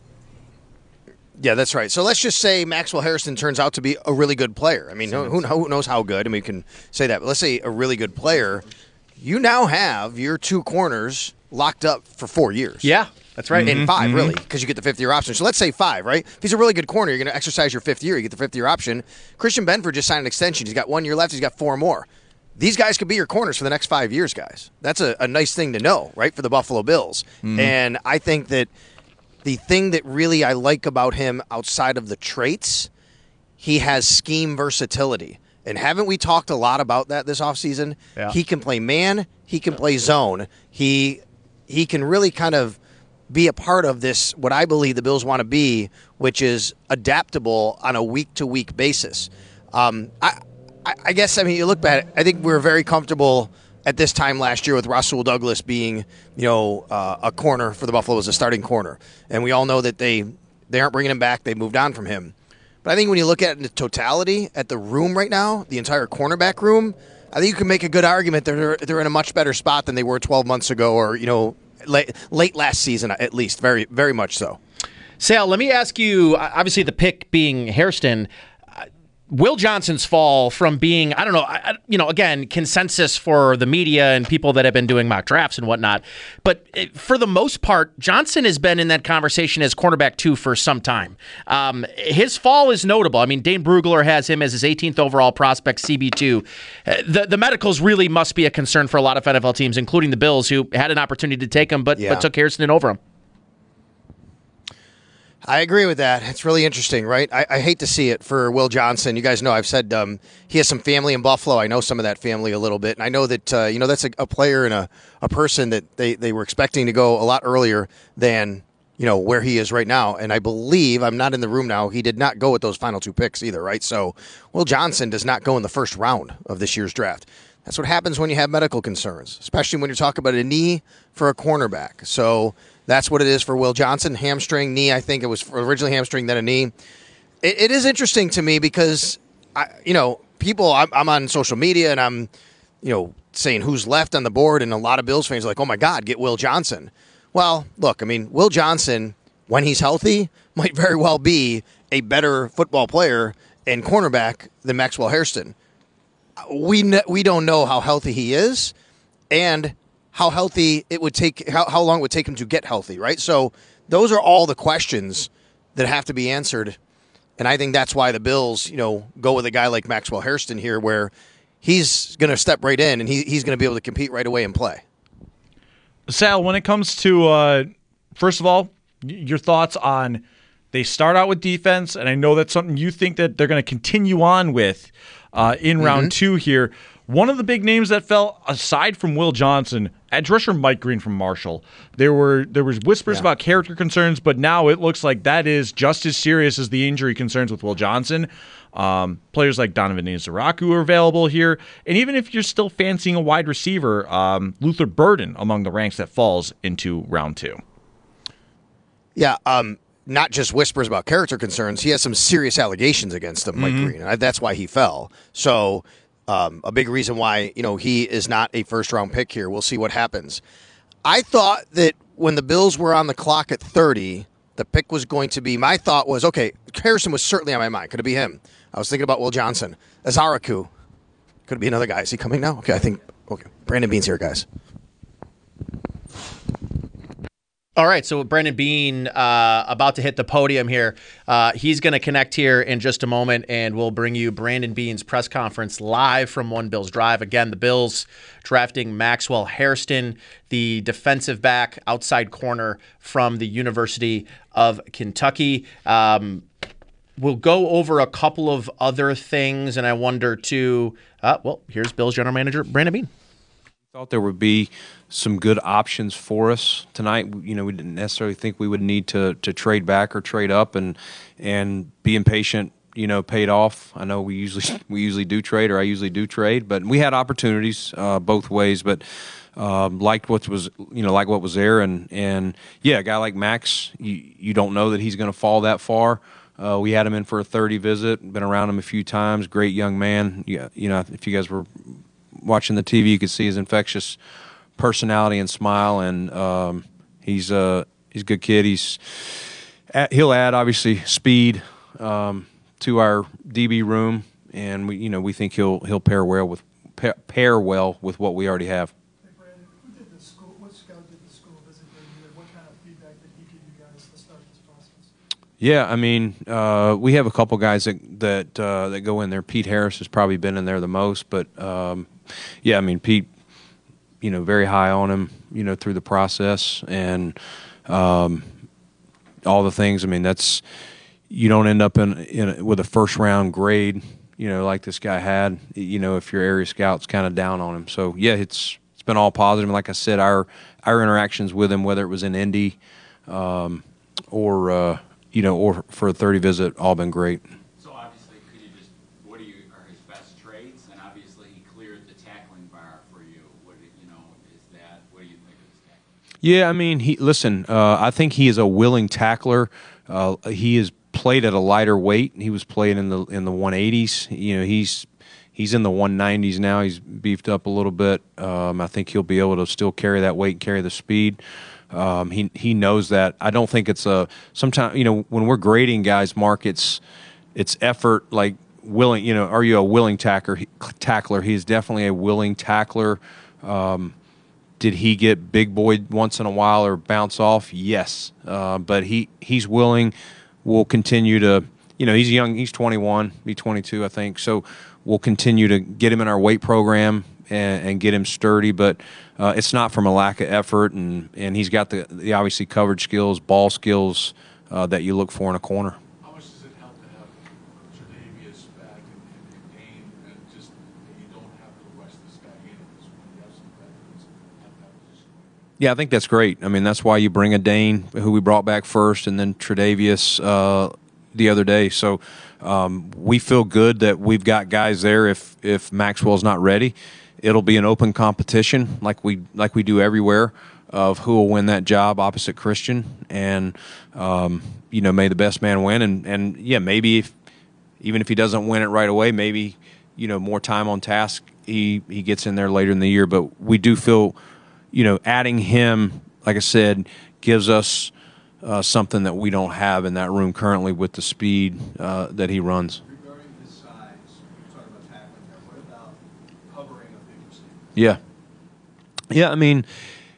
Yeah, that's right. So let's just say Maxwell Hairston turns out to be a really good player. I mean, who knows how good? I mean, we can say that. But let's say a really good player. You now have your 2 corners locked up for 4 years. Yeah, that's right. And 5, really, because you get the 5th-year option. So let's say 5, right? If he's a really good corner, you're going to exercise your 5th year. You get the 5th-year option. Christian Benford just signed an extension. He's got 1 year left. He's got 4 more. These guys could be your corners for the next 5 years, guys. That's a nice thing to know, right, for the Buffalo Bills. And I think that the thing that really I like about him outside of the traits, he has scheme versatility. And haven't we talked a lot about that this offseason? Yeah. He can play man. He can play zone. He can really kind of be a part of this, what I believe the Bills want to be, which is adaptable on a week-to-week basis. I guess, I mean, you look back, I think we were very comfortable at this time last year with Rasul Douglas being, a corner for the Buffalo as a starting corner. And we all know that they aren't bringing him back. They moved on from him. But I think when you look at it in the totality, at the room right now, the entire cornerback room, I think you can make a good argument that they're in a much better spot than they were 12 months ago or, late last season at least, very, very much so. Sal, let me ask you, obviously the pick being Hairston, Will Johnson's fall from being, I don't know, again, consensus for the media and people that have been doing mock drafts and whatnot. But for the most part, Johnson has been in that conversation as cornerback 2 for some time. His fall is notable. I mean, Dane Brugler has him as his 18th overall prospect, CB2. The medicals really must be a concern for a lot of NFL teams, including the Bills, who had an opportunity to take him, but took Hairston over him. I agree with that. It's really interesting, right? I hate to see it for Will Johnson. You guys know I've said he has some family in Buffalo. I know some of that family a little bit. And I know that, that's a player and a person that they were expecting to go a lot earlier than, where he is right now. And I believe, I'm not in the room now, he did not go with those final 2 picks either, right? So Will Johnson does not go in the first round of this year's draft. That's what happens when you have medical concerns, especially when you're talking about a knee for a cornerback. So that's what it is for Will Johnson. Hamstring, knee. I think it was originally hamstring, then a knee. It is interesting to me because, people, I'm on social media and I'm, saying who's left on the board, and a lot of Bills fans are like, oh, my God, get Will Johnson. Well, look, I mean, Will Johnson, when he's healthy, might very well be a better football player and cornerback than Maxwell Hairston. We don't know how healthy he is and how healthy it would take, how long it would take him to get healthy, right? So those are all the questions that have to be answered. And I think that's why the Bills, go with a guy like Maxwell Hairston here, where he's going to step right in and he's going to be able to compete right away and play. Sal, when it comes to, first of all, your thoughts on they start out with defense, and I know that's something you think that they're going to continue on with in round 2 here. One of the big names that fell, aside from Will Johnson, edge rusher Mike Green from Marshall. There was whispers about character concerns, but now it looks like that is just as serious as the injury concerns with Will Johnson. Players like Donovan Izaraku are available here. And even if you're still fancying a wide receiver, Luther Burden among the ranks that falls into round 2. Yeah, not just whispers about character concerns. He has some serious allegations against him, Mike Green. And that's why he fell. So a big reason why, he is not a first-round pick here. We'll see what happens. I thought that when the Bills were on the clock at 30, the pick was going to be, my thought was, okay, Harrison was certainly on my mind. Could it be him? I was thinking about Will Johnson. Izaraku. Could it be another guy? Is he coming now? Okay, Brandon Beane's here, guys. All right, so Brandon Beane about to hit the podium here. He's going to connect here in just a moment, and we'll bring you Brandon Beane's press conference live from One Bills Drive. Again, the Bills drafting Maxwell Hairston, the defensive back, outside corner from the University of Kentucky. We'll go over a couple of other things, and I wonder, too, here's Bills general manager Brandon Beane. Thought there would be some good options for us tonight. We didn't necessarily think we would need to trade back or trade up, and being patient, paid off. I know we usually do trade, or I usually do trade, but we had opportunities both ways. But liked what was there, and a guy like Max, you don't know that he's going to fall that far. We had him in for a 30 visit. Been around him a few times. Great young man. Yeah, if you guys were watching the TV, you could see his infectious personality and smile, and he's a good kid. He'll add obviously speed to our DB room, and we think he'll pair well with what we already have. Hey Brandon, what scout did the school visit you, and what kind of feedback did he give you guys to start this process? Yeah, I mean, we have a couple guys that go in there. Pete Harris has probably been in there the most, but I mean, Pete, very high on him, through the process, and all the things. I mean, that's, you don't end up with a first round grade, like this guy had, if your area scout's kind of down on him. So yeah, it's been all positive. And like I said, our interactions with him, whether it was in Indy, or for a 30 visit, all been great. So obviously, what are his best traits? And obviously, he cleared the tackling bar for you. What do you think of his tackling? Yeah, I mean, I think he is a willing tackler. He is played at a lighter weight. He was playing in the 180s. He's in the 190s now. He's beefed up a little bit. I think he'll be able to still carry that weight and carry the speed. He knows that. I don't think it's sometimes, when we're grading guys, Mark, it's effort. Like willing, you know, are you a willing tackler? He's definitely a willing tackler. Did he get big boy once in a while or bounce off? Yes. But he's willing. We'll continue to, you know, he's young. He's 21, be 22, I think. So we'll continue to get him in our weight program and get him sturdy. But it's not from a lack of effort. And he's got the obviously coverage skills, ball skills that you look for in a corner. How much does it help to have Tre'Davious back and Dane, and just that you don't have to rush this guy in because when you have some veterans at that position? Yeah, I think that's great. I mean, that's why you bring a Dane, who we brought back first, and then Tre'Davious the other day. So we feel good that we've got guys there. If Maxwell's not ready, it'll be an open competition like we do everywhere of who will win that job opposite Christian. And, you know, may the best man win. And yeah, maybe even if he doesn't win it right away, maybe, you know, more time on task, he gets in there later in the year. But we do feel, you know, adding him, like I said, gives us something that we don't have in that room currently with the speed that he runs. Regarding his size, you're talking about tackling there. What about covering a big receiver? Yeah. Yeah, I mean,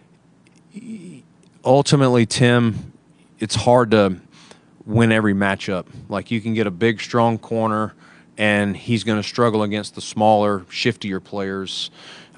ultimately, Tim, it's hard to win every matchup. Like, you can get a big, strong corner, and he's going to struggle against the smaller, shiftier players.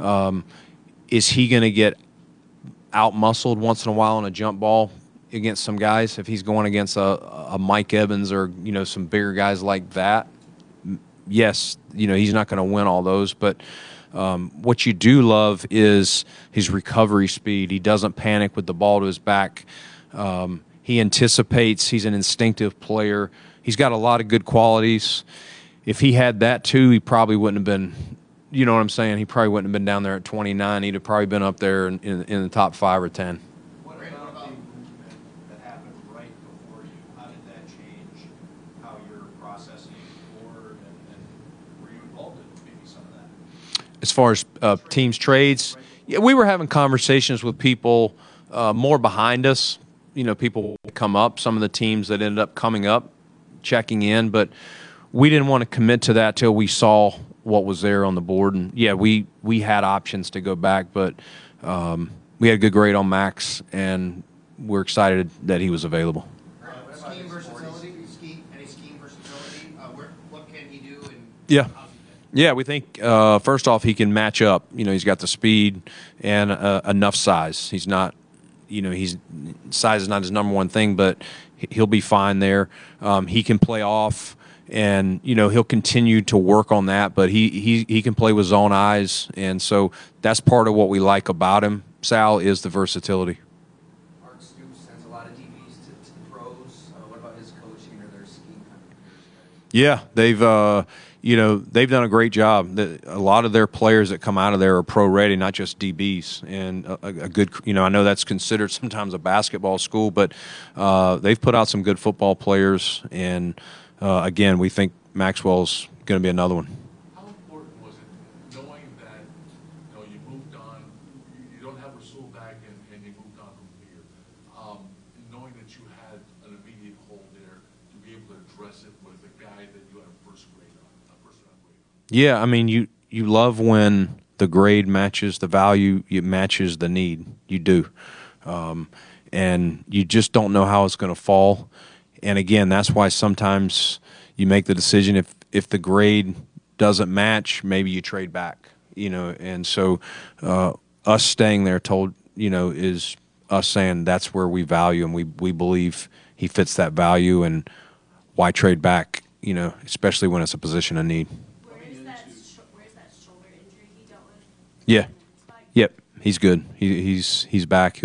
Is he going to get out-muscled once in a while on a jump ball against some guys if he's going against a Mike Evans or, you know, some bigger guys like that? Yes, you know, he's not going to win all those, but what you do love is his recovery speed. He doesn't panic with the ball to his back. He anticipates. He's an instinctive player. He's got a lot of good qualities. If he had that too, he probably wouldn't have been, you know what I'm saying? He probably wouldn't have been down there at 29. He'd have probably been up there in the top 5 or 10. What about the movement that happened right before you? How did that change how you're processing forward, and were you involved in maybe some of that? As far as teams trades, yeah, we were having conversations with people more behind us. You know, people come up, some of the teams that ended up coming up, checking in, but we didn't want to commit to that till we saw what was there on the board. And yeah, we had options to go back, but we had a good grade on Max, and we're excited that he was available. Scheme versatility? Any scheme versatility? What can he do? Yeah, we think first off he can match up. You know, he's got the speed and enough size. He's not, you know, size is not his number one thing, but he'll be fine there. He can play off, and you know he'll continue to work on that. But he can play with zone eyes, and so that's part of what we like about him. Sal, is the versatility. Art Stoops sends a lot of DBs to the pros. What about his coaching or their scheme? Yeah, they've done a great job. A lot of their players that come out of there are pro ready, not just DBs. And a good, you know, I know that's considered sometimes a basketball school, but they've put out some good football players. And again, we think Maxwell's going to be another one. How important was it knowing that, you know, you moved on, you don't have Rasul back, and you moved on from here, knowing that you had an immediate hole there to be able to address it with a guy that you had a first grade on? Yeah, I mean, you love when the grade matches the value, it matches the need. You do. And you just don't know how it's going to fall. And again, that's why sometimes you make the decision if the grade doesn't match, maybe you trade back, you know. And so us staying there is us saying that's where we value and we believe he fits that value, and why trade back, you know, especially when it's a position of need. Yeah. Yep. He's good. He's back.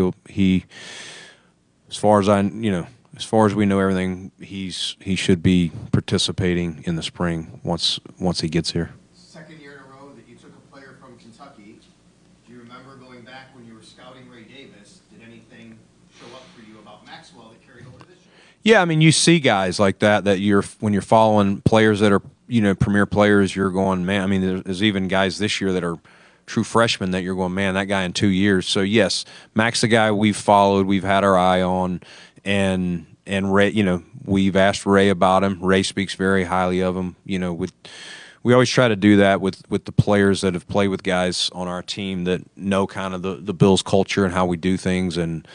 As far as we know everything, he should be participating in the spring once he gets here. Second year in a row that you took a player from Kentucky. Do you remember going back when you were scouting Ray Davis? Did anything show up for you about Maxwell that carried over this year? Yeah, I mean, you see guys like that when you're following players that are, you know, premier players, you're going, man. I mean, there's even guys this year that are true freshmen that you're going, man, that guy in 2 years. So yes, Max, the guy we've followed, we've had our eye on, and Ray, we've asked Ray about him. Ray speaks very highly of him. We always try to do that with the players that have played with guys on our team that know kind of the Bills culture and how we do things. And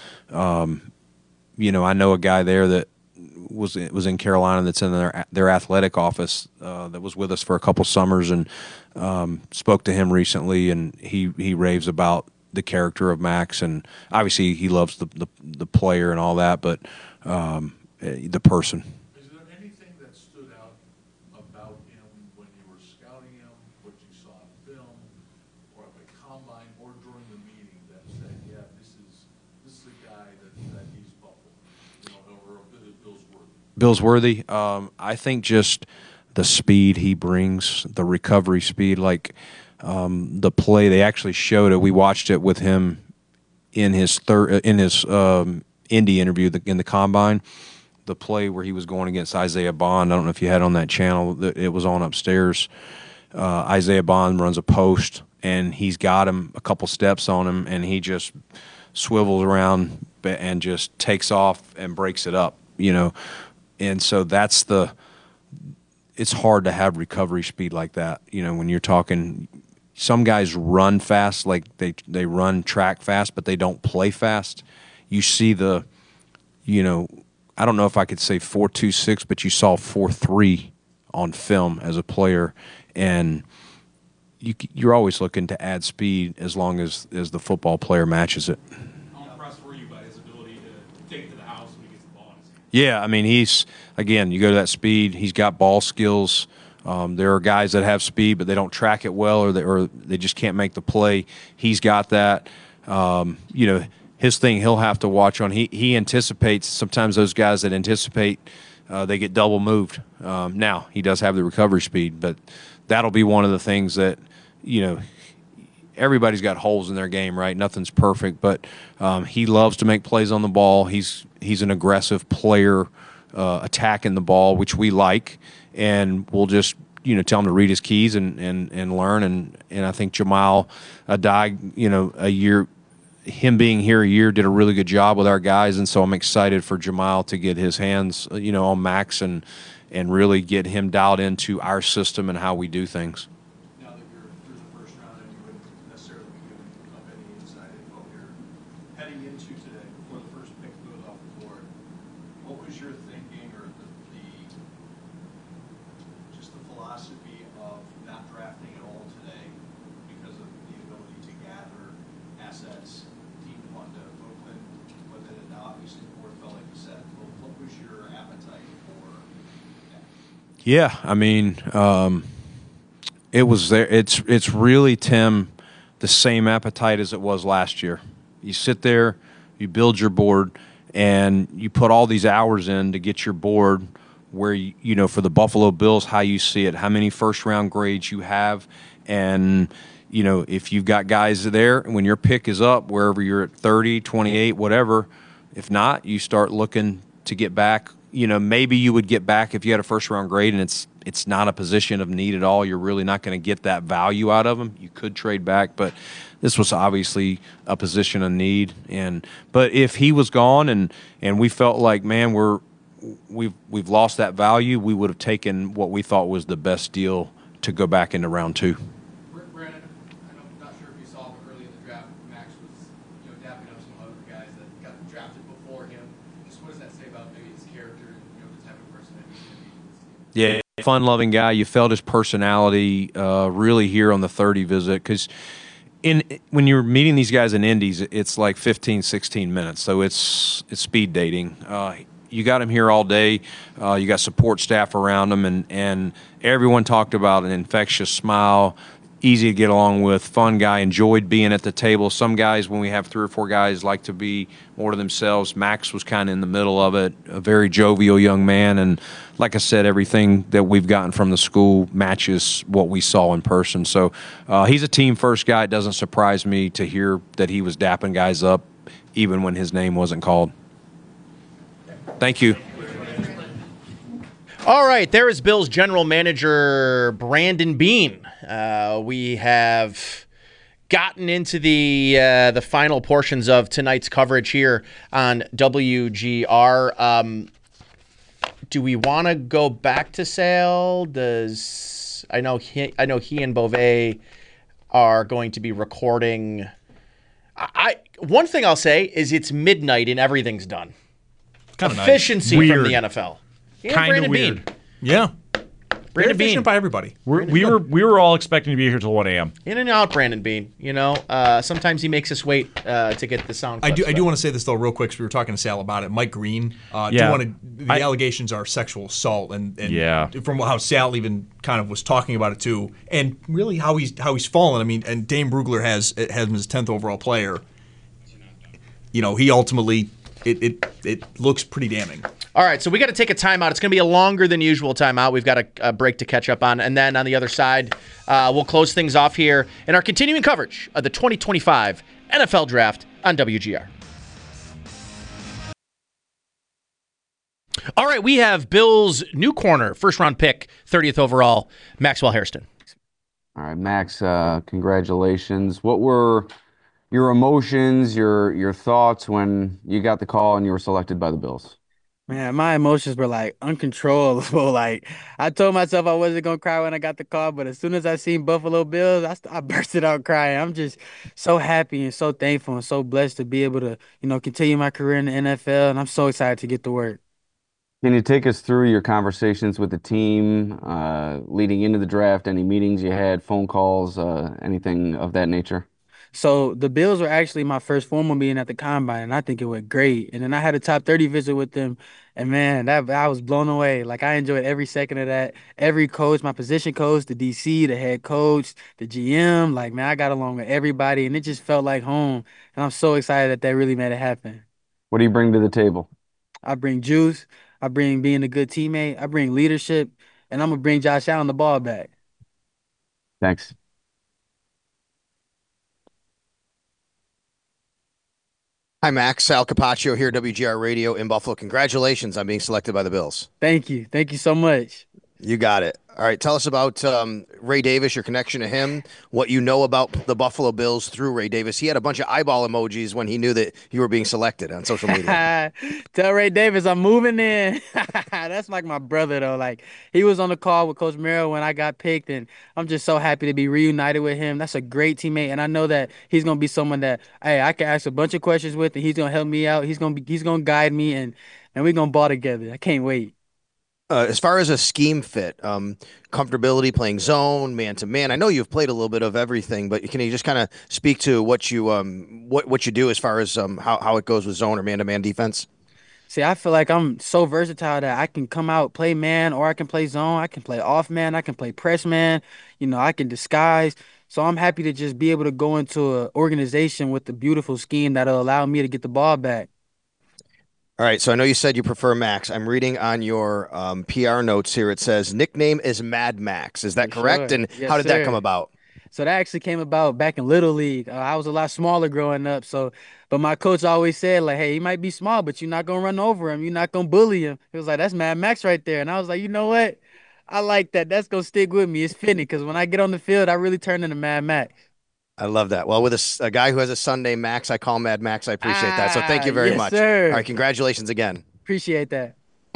I know a guy there that was in Carolina that's in their athletic office that was with us for a couple summers, and spoke to him recently, and he raves about the character of Max, and obviously he loves the player and all that, but the person. Is there anything that stood out about him when you were scouting him, what you saw in film, or at the combine, or during the meeting that said, yeah, this is a guy that he's Buffalo, or a bit of Bills worthy? Bills worthy. I think just the speed he brings, the recovery speed, like the play. They actually showed it. We watched it with him in his Indy interview in the combine. The play where he was going against Isaiah Bond. I don't know if you had on that channel. It was on upstairs. Isaiah Bond runs a post, and he's got him a couple steps on him, and he just swivels around and just takes off and breaks it up. And so it's hard to have recovery speed like that. When you're talking, some guys run fast, like they run track fast, but they don't play fast. You see I don't know if I could say 4.26, but you saw 4.3 on film as a player, and you're always looking to add speed as long as the football player matches it. How impressed were you by his ability to take it to the house when he gets the ball in his hand? Yeah, I mean, you go to that speed, he's got ball skills. There are guys that have speed, but they don't track it well, or they just can't make the play. He's got that. His thing he'll have to watch on. He anticipates. Sometimes those guys that anticipate, they get double moved. Now, he does have the recovery speed, but that'll be one of the things that, everybody's got holes in their game, right? Nothing's perfect, but he loves to make plays on the ball. He's an aggressive player, attacking the ball, which we like, and we'll just tell him to read his keys and learn. And I think Jamal Adai, him being here a year, did a really good job with our guys, and so I'm excited for Jamal to get his hands on Max and really get him dialed into our system and how we do things. Now that you're through the first round and you wouldn't necessarily be giving up any inside info here, heading into today, before the first pick goes off the board, what was your thinking, or just the philosophy of not drafting at all today because of the ability to gather assets, team fund to Oakland with it, and now obviously the board felt like you said. What was your appetite for that? Yeah, I mean, it was there. It's really, Tim, the same appetite as it was last year. You sit there, you build your board, and you put all these hours in to get your board where, for the Buffalo Bills, how you see it, how many first-round grades you have, and if you've got guys there, when your pick is up, wherever you're at 30, 28, whatever, if not, you start looking to get back. Maybe you would get back if you had a first-round grade and it's not a position of need at all. You're really not going to get that value out of them. You could trade back, but this was obviously a position of need. But if he was gone and we felt like, man, we've lost that value, we would have taken what we thought was the best deal to go back into round 2. Brandon, I'm not sure if you saw, but early in the draft, Max was dapping up some other guys that got drafted before him. Just what does that say about maybe his character and the type of person that he's going to be? Yeah, fun-loving guy. You felt his personality really here on the 30 visit, because when you're meeting these guys in Indies, it's like 15, 16 minutes, so it's speed dating. You got him here all day. You got support staff around him, and everyone talked about an infectious smile, easy to get along with, fun guy, enjoyed being at the table. Some guys, when we have 3 or 4 guys, like to be more to themselves. Max was kind of in the middle of it, a very jovial young man, and like I said, everything that we've gotten from the school matches what we saw in person. So he's a team-first guy. It doesn't surprise me to hear that he was dapping guys up even when his name wasn't called. Thank you. All right, there is Bills general manager Brandon Beane. We have gotten into the final portions of tonight's coverage here on WGR. Do we want to go back to Sale? I know he and Beauvais are going to be recording. One thing I'll say is it's midnight and everything's done. Kind of efficiency nice. from the NFL. Yeah, Kinda Brandon weird. Bean. Yeah. Brandon Very Bean. efficient by everybody. We were all expecting to be here till 1 a.m. In and out, Brandon Bean. Sometimes he makes us wait to get the sound. I clips, do want to say this though real quick because we were talking to Sal about it. Mike Green. The allegations are sexual assault and from how Sal even kind of was talking about it too, and really how he's fallen. I mean, and Dane Brugler has him as 10th overall player. He ultimately it looks pretty damning. All right, so we got to take a timeout. It's going to be a longer than usual timeout. We've got a break to catch up on. And then on the other side, we'll close things off here in our continuing coverage of the 2025 NFL Draft on WGR. All right, we have Bills' new corner, first-round pick, 30th overall, Maxwell Hairston. All right, Max, congratulations. What were your emotions, your thoughts when you got the call and you were selected by the Bills? Man, my emotions were like uncontrollable. Like I told myself I wasn't gonna cry when I got the call, but as soon as I seen Buffalo Bills, I bursted out crying. I'm just so happy and so thankful and so blessed to be able to, continue my career in the NFL, and I'm so excited to get to work. Can you take us through your conversations with the team leading into the draft? Any meetings you had, phone calls, anything of that nature? So the Bills were actually my first formal meeting at the Combine, and I think it went great. And then I had a top 30 visit with them, and man, I was blown away. Like I enjoyed every second of that. Every coach, my position coach, the DC, the head coach, the GM, like man, I got along with everybody, and it just felt like home. And I'm so excited that they really made it happen. What do you bring to the table? I bring juice. I bring being a good teammate. I bring leadership, and I'm gonna bring Josh Allen the ball back. Thanks. Hi, Max. Sal Capaccio here, WGR Radio in Buffalo. Congratulations on being selected by the Bills. Thank you. Thank you so much. You got it. All right, tell us about Ray Davis, your connection to him, what you know about the Buffalo Bills through Ray Davis. He had a bunch of eyeball emojis when he knew that you were being selected on social media. Tell Ray Davis I'm moving in. That's like my brother, though. Like, he was on the call with Coach Merrill when I got picked, and I'm just so happy to be reunited with him. That's a great teammate, and I know that he's going to be someone that, hey, I can ask a bunch of questions with, and he's going to help me out. He's going to guide me, and we're going to ball together. I can't wait. As far as a scheme fit, comfortability playing zone, man-to-man. I know you've played a little bit of everything, but can you just kind of speak to what you what you do as far as how it goes with zone or man-to-man defense? See, I feel like I'm so versatile that I can come out, play man, or I can play zone. I can play off man. I can play press man. I can disguise. So I'm happy to just be able to go into an organization with a beautiful scheme that'll allow me to get the ball back. All right, so I know you said you prefer Max. I'm reading on your PR notes here. It says nickname is Mad Max. Is that correct? Sure. And Yes, how did sir. that come about? So that actually came about back in Little League. I was a lot smaller growing up. But my coach always said, like, hey, he might be small, but you're not going to run over him. You're not going to bully him. He was like, that's Mad Max right there. And I was like, you know what? I like that. That's going to stick with me. It's fitting because when I get on the field, I really turn into Mad Max. I love that. Well, with a guy who has a son named Max, I call him Mad Max. I appreciate that. So thank you very yes, much. sir. All right, congratulations again. Appreciate that.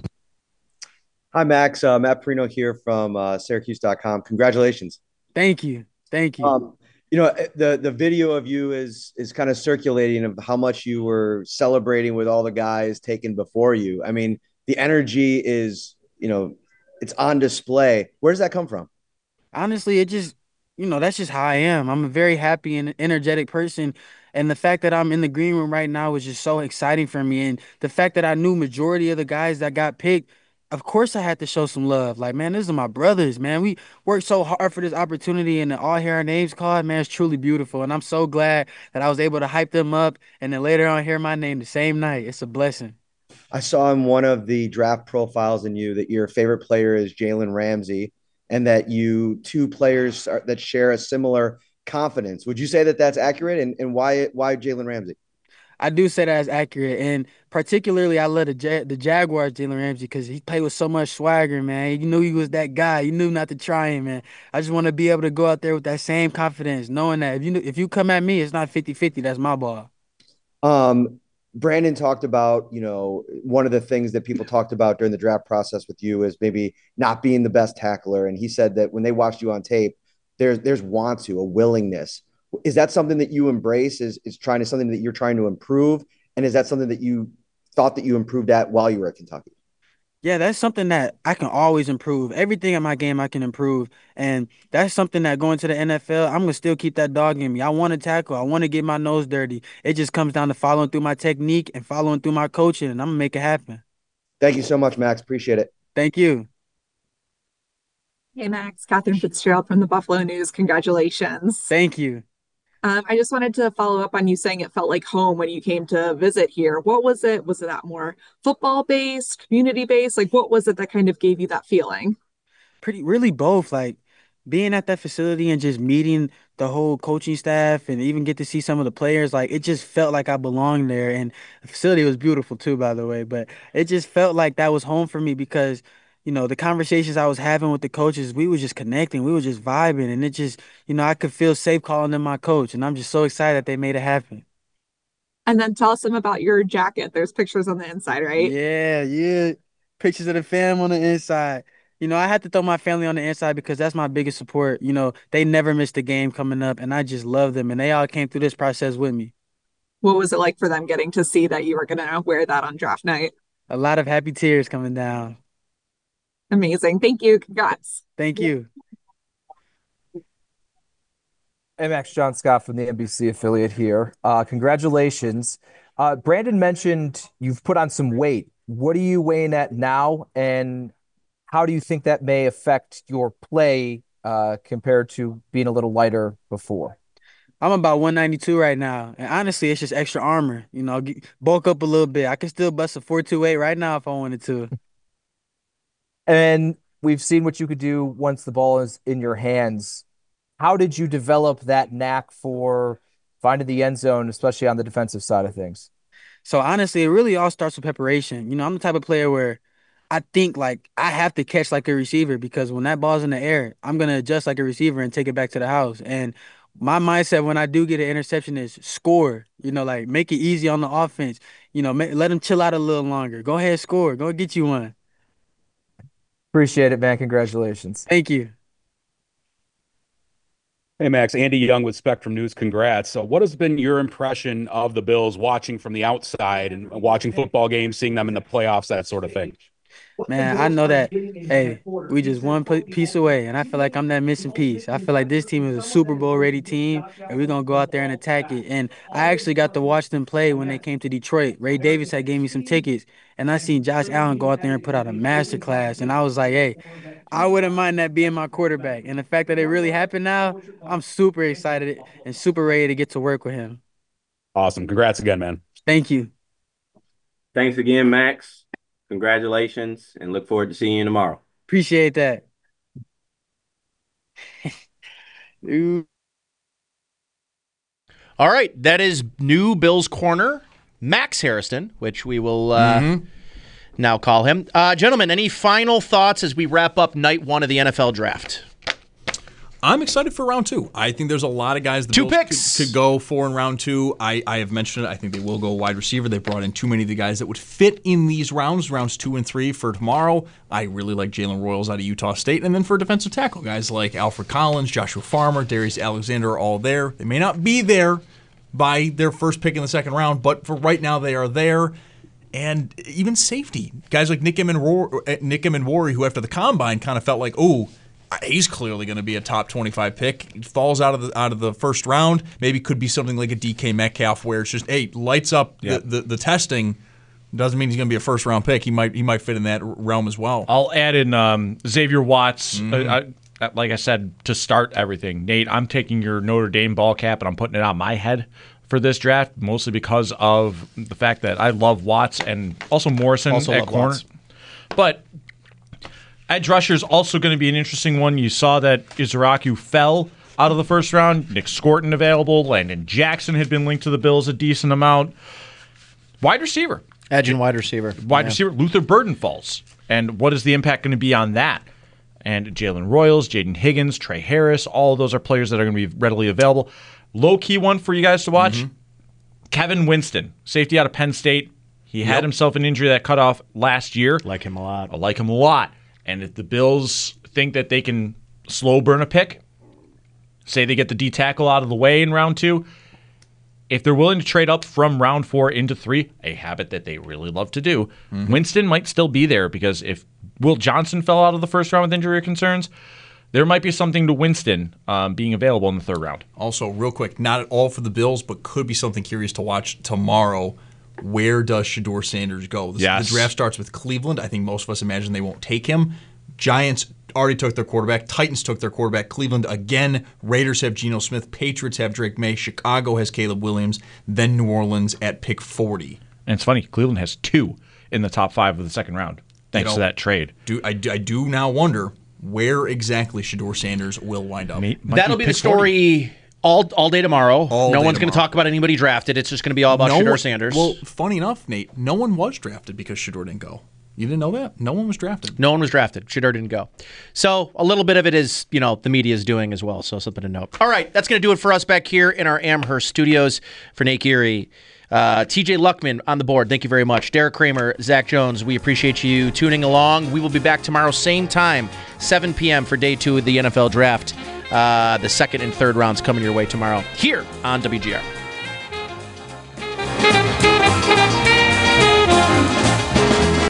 Hi, Max. Matt Perino here from Syracuse.com. Congratulations. Thank you. Thank you. The video of you is kind of circulating of how much you were celebrating with all the guys taken before you. I mean, the energy is, it's on display. Where does that come from? Honestly, it just, that's just how I am. I'm a very happy and energetic person. And the fact that I'm in the green room right now was just so exciting for me. And the fact that I knew majority of the guys that got picked, of course I had to show some love. Like, man, these are my brothers, man. We worked so hard for this opportunity, and to all hear our names called, man, it's truly beautiful. And I'm so glad that I was able to hype them up and then later on hear my name the same night. It's a blessing. I saw in one of the draft profiles in you that your favorite player is Jalen Ramsey, and that you two players that share a similar confidence. Would you say that that's accurate, and why Jalen Ramsey? I do say that's accurate, and particularly I love the Jaguars, Jalen Ramsey, because he played with so much swagger, man. You knew he was that guy. You knew not to try him, man. I just want to be able to go out there with that same confidence, knowing that if you come at me, it's not 50-50. That's my ball. Brandon talked about, one of the things that people talked about during the draft process with you is maybe not being the best tackler. And he said that when they watched you on tape, there's want to, a willingness. Is that something that you embrace? Is something that you're trying to improve? And is that something that you thought that you improved at while you were at Kentucky? Yeah, that's something that I can always improve. Everything in my game I can improve. And that's something that going to the NFL, I'm going to still keep that dog in me. I want to tackle. I want to get my nose dirty. It just comes down to following through my technique and following through my coaching, and I'm going to make it happen. Thank you so much, Max. Appreciate it. Thank you. Hey, Max. Catherine Fitzgerald from the Buffalo News. Congratulations. Thank you. I just wanted to follow up on you saying it felt like home when you came to visit here. What was it? Was it that more football-based, community-based? Like, what was it that kind of gave you that feeling? Really both. Like, being at that facility and just meeting the whole coaching staff and even get to see some of the players, like, it just felt like I belonged there. And the facility was beautiful too, by the way. But it just felt like that was home for me because the conversations I was having with the coaches, we were just connecting, we were just vibing, and it just, I could feel safe calling them my coach, and I'm just so excited that they made it happen. And then tell us some about your jacket. There's pictures on the inside, right? Yeah. Pictures of the fam on the inside. I had to throw my family on the inside because that's my biggest support. They never missed a game coming up, and I just love them, and they all came through this process with me. What was it like for them getting to see that you were going to wear that on draft night? A lot of happy tears coming down. Amazing. Thank you. Congrats. Thank you. Hey, Max, John Scott from the NBC affiliate here. Congratulations. Brandon mentioned you've put on some weight. What are you weighing at now, and how do you think that may affect your play compared to being a little lighter before? I'm about 192 right now, and honestly, it's just extra armor. Bulk up a little bit. I can still bust a 428 right now if I wanted to. And we've seen what you could do once the ball is in your hands. How did you develop that knack for finding the end zone, especially on the defensive side of things? So honestly, it really all starts with preparation. I'm the type of player where I think like I have to catch like a receiver because when that ball's in the air, I'm going to adjust like a receiver and take it back to the house. And my mindset when I do get an interception is score, like make it easy on the offense, let them chill out a little longer. Go ahead, score. Go get you one. Appreciate it, man. Congratulations. Thank you. Hey, Max. Andy Young with Spectrum News. Congrats. So what has been your impression of the Bills watching from the outside and watching football games, seeing them in the playoffs, that sort of thing? Man, I know that, hey, we just one piece away, and I feel like I'm that missing piece. I feel like this team is a Super Bowl-ready team, and we're going to go out there and attack it. And I actually got to watch them play when they came to Detroit. Ray Davis had gave me some tickets, and I seen Josh Allen go out there and put out a masterclass, and I was like, hey, I wouldn't mind that being my quarterback. And the fact that it really happened now, I'm super excited and super ready to get to work with him. Awesome. Congrats again, man. Thank you. Thanks again, Max. Congratulations, and look forward to seeing you tomorrow. Appreciate that. All right, that is new Bills corner, Max Hairston, which we will now call him. Gentlemen, any final thoughts as we wrap up night one of the NFL draft? I'm excited for round two. I think there's a lot of guys the Two Bills picks could go for in round two. I have mentioned it. I think they will go wide receiver. They brought in too many of the guys that would fit in these rounds 2 and 3 for tomorrow. I really like Jalen Royals out of Utah State. And then for defensive tackle, guys like Alfred Collins, Joshua Farmer, Darius Alexander are all there. They may not be there by their first pick in the second round, but for right now they are there. And even safety, guys like Nick Emenwari, who after the combine kind of felt like, oh, he's clearly going to be a top 25 pick. He falls out of the first round. Maybe could be something like a DK Metcalf, where it's just, hey, lights up the testing. Doesn't mean he's going to be a first round pick. He might fit in that realm as well. I'll add in Xavier Watts. Like I said, to start everything, Nate, I'm taking your Notre Dame ball cap and I'm putting it on my head for this draft, mostly because of the fact that I love Watts and also Morrison at corner. Watts. But edge rusher is also going to be an interesting one. You saw that Izaraku fell out of the first round. Nick Scorton available. Landon Jackson had been linked to the Bills a decent amount. Wide receiver. Edge and wide receiver. Wide receiver. Luther Burden falls. And what is the impact going to be on that? And Jalen Royals, Jaden Higgins, Trey Harris, all of those are players that are going to be readily available. Low-key one for you guys to watch. Kevin Winston, safety out of Penn State. He had himself an injury that cut off last year. Like him a lot. I like him a lot. And if the Bills think that they can slow burn a pick, say they get the D tackle out of the way in round 2, if they're willing to trade up from round 4 into 3, a habit that they really love to do, Winston might still be there, because if Will Johnson fell out of the first round with injury concerns, there might be something to Winston being available in the 3rd round. Also, real quick, not at all for the Bills, but could be something curious to watch tomorrow. Where does Shedeur Sanders go? The draft starts with Cleveland. I think most of us imagine they won't take him. Giants already took their quarterback. Titans took their quarterback. Cleveland again. Raiders have Geno Smith. Patriots have Drake May. Chicago has Caleb Williams. Then New Orleans at pick 40. And it's funny, Cleveland has 2 in the top 5 of the 2nd round, thanks to that trade. I do now wonder where exactly Shedeur Sanders will wind up. That'll be the story all day tomorrow. No one's going to talk about anybody drafted. It's just going to be all about Shedeur Sanders. Well, funny enough, Nate, no one was drafted because Shedeur didn't go. You didn't know that? No one was drafted. No one was drafted. Shedeur didn't go. So a little bit of it is, the media is doing as well, so something to note. All right, that's going to do it for us back here in our Amherst studios. For Nate Geary, TJ Luckman on the board, thank you very much. Derek Kramer, Zach Jones, we appreciate you tuning along. We will be back tomorrow, same time, 7 p.m. for day 2 of the NFL Draft. The 2nd and 3rd rounds coming your way tomorrow here on WGR.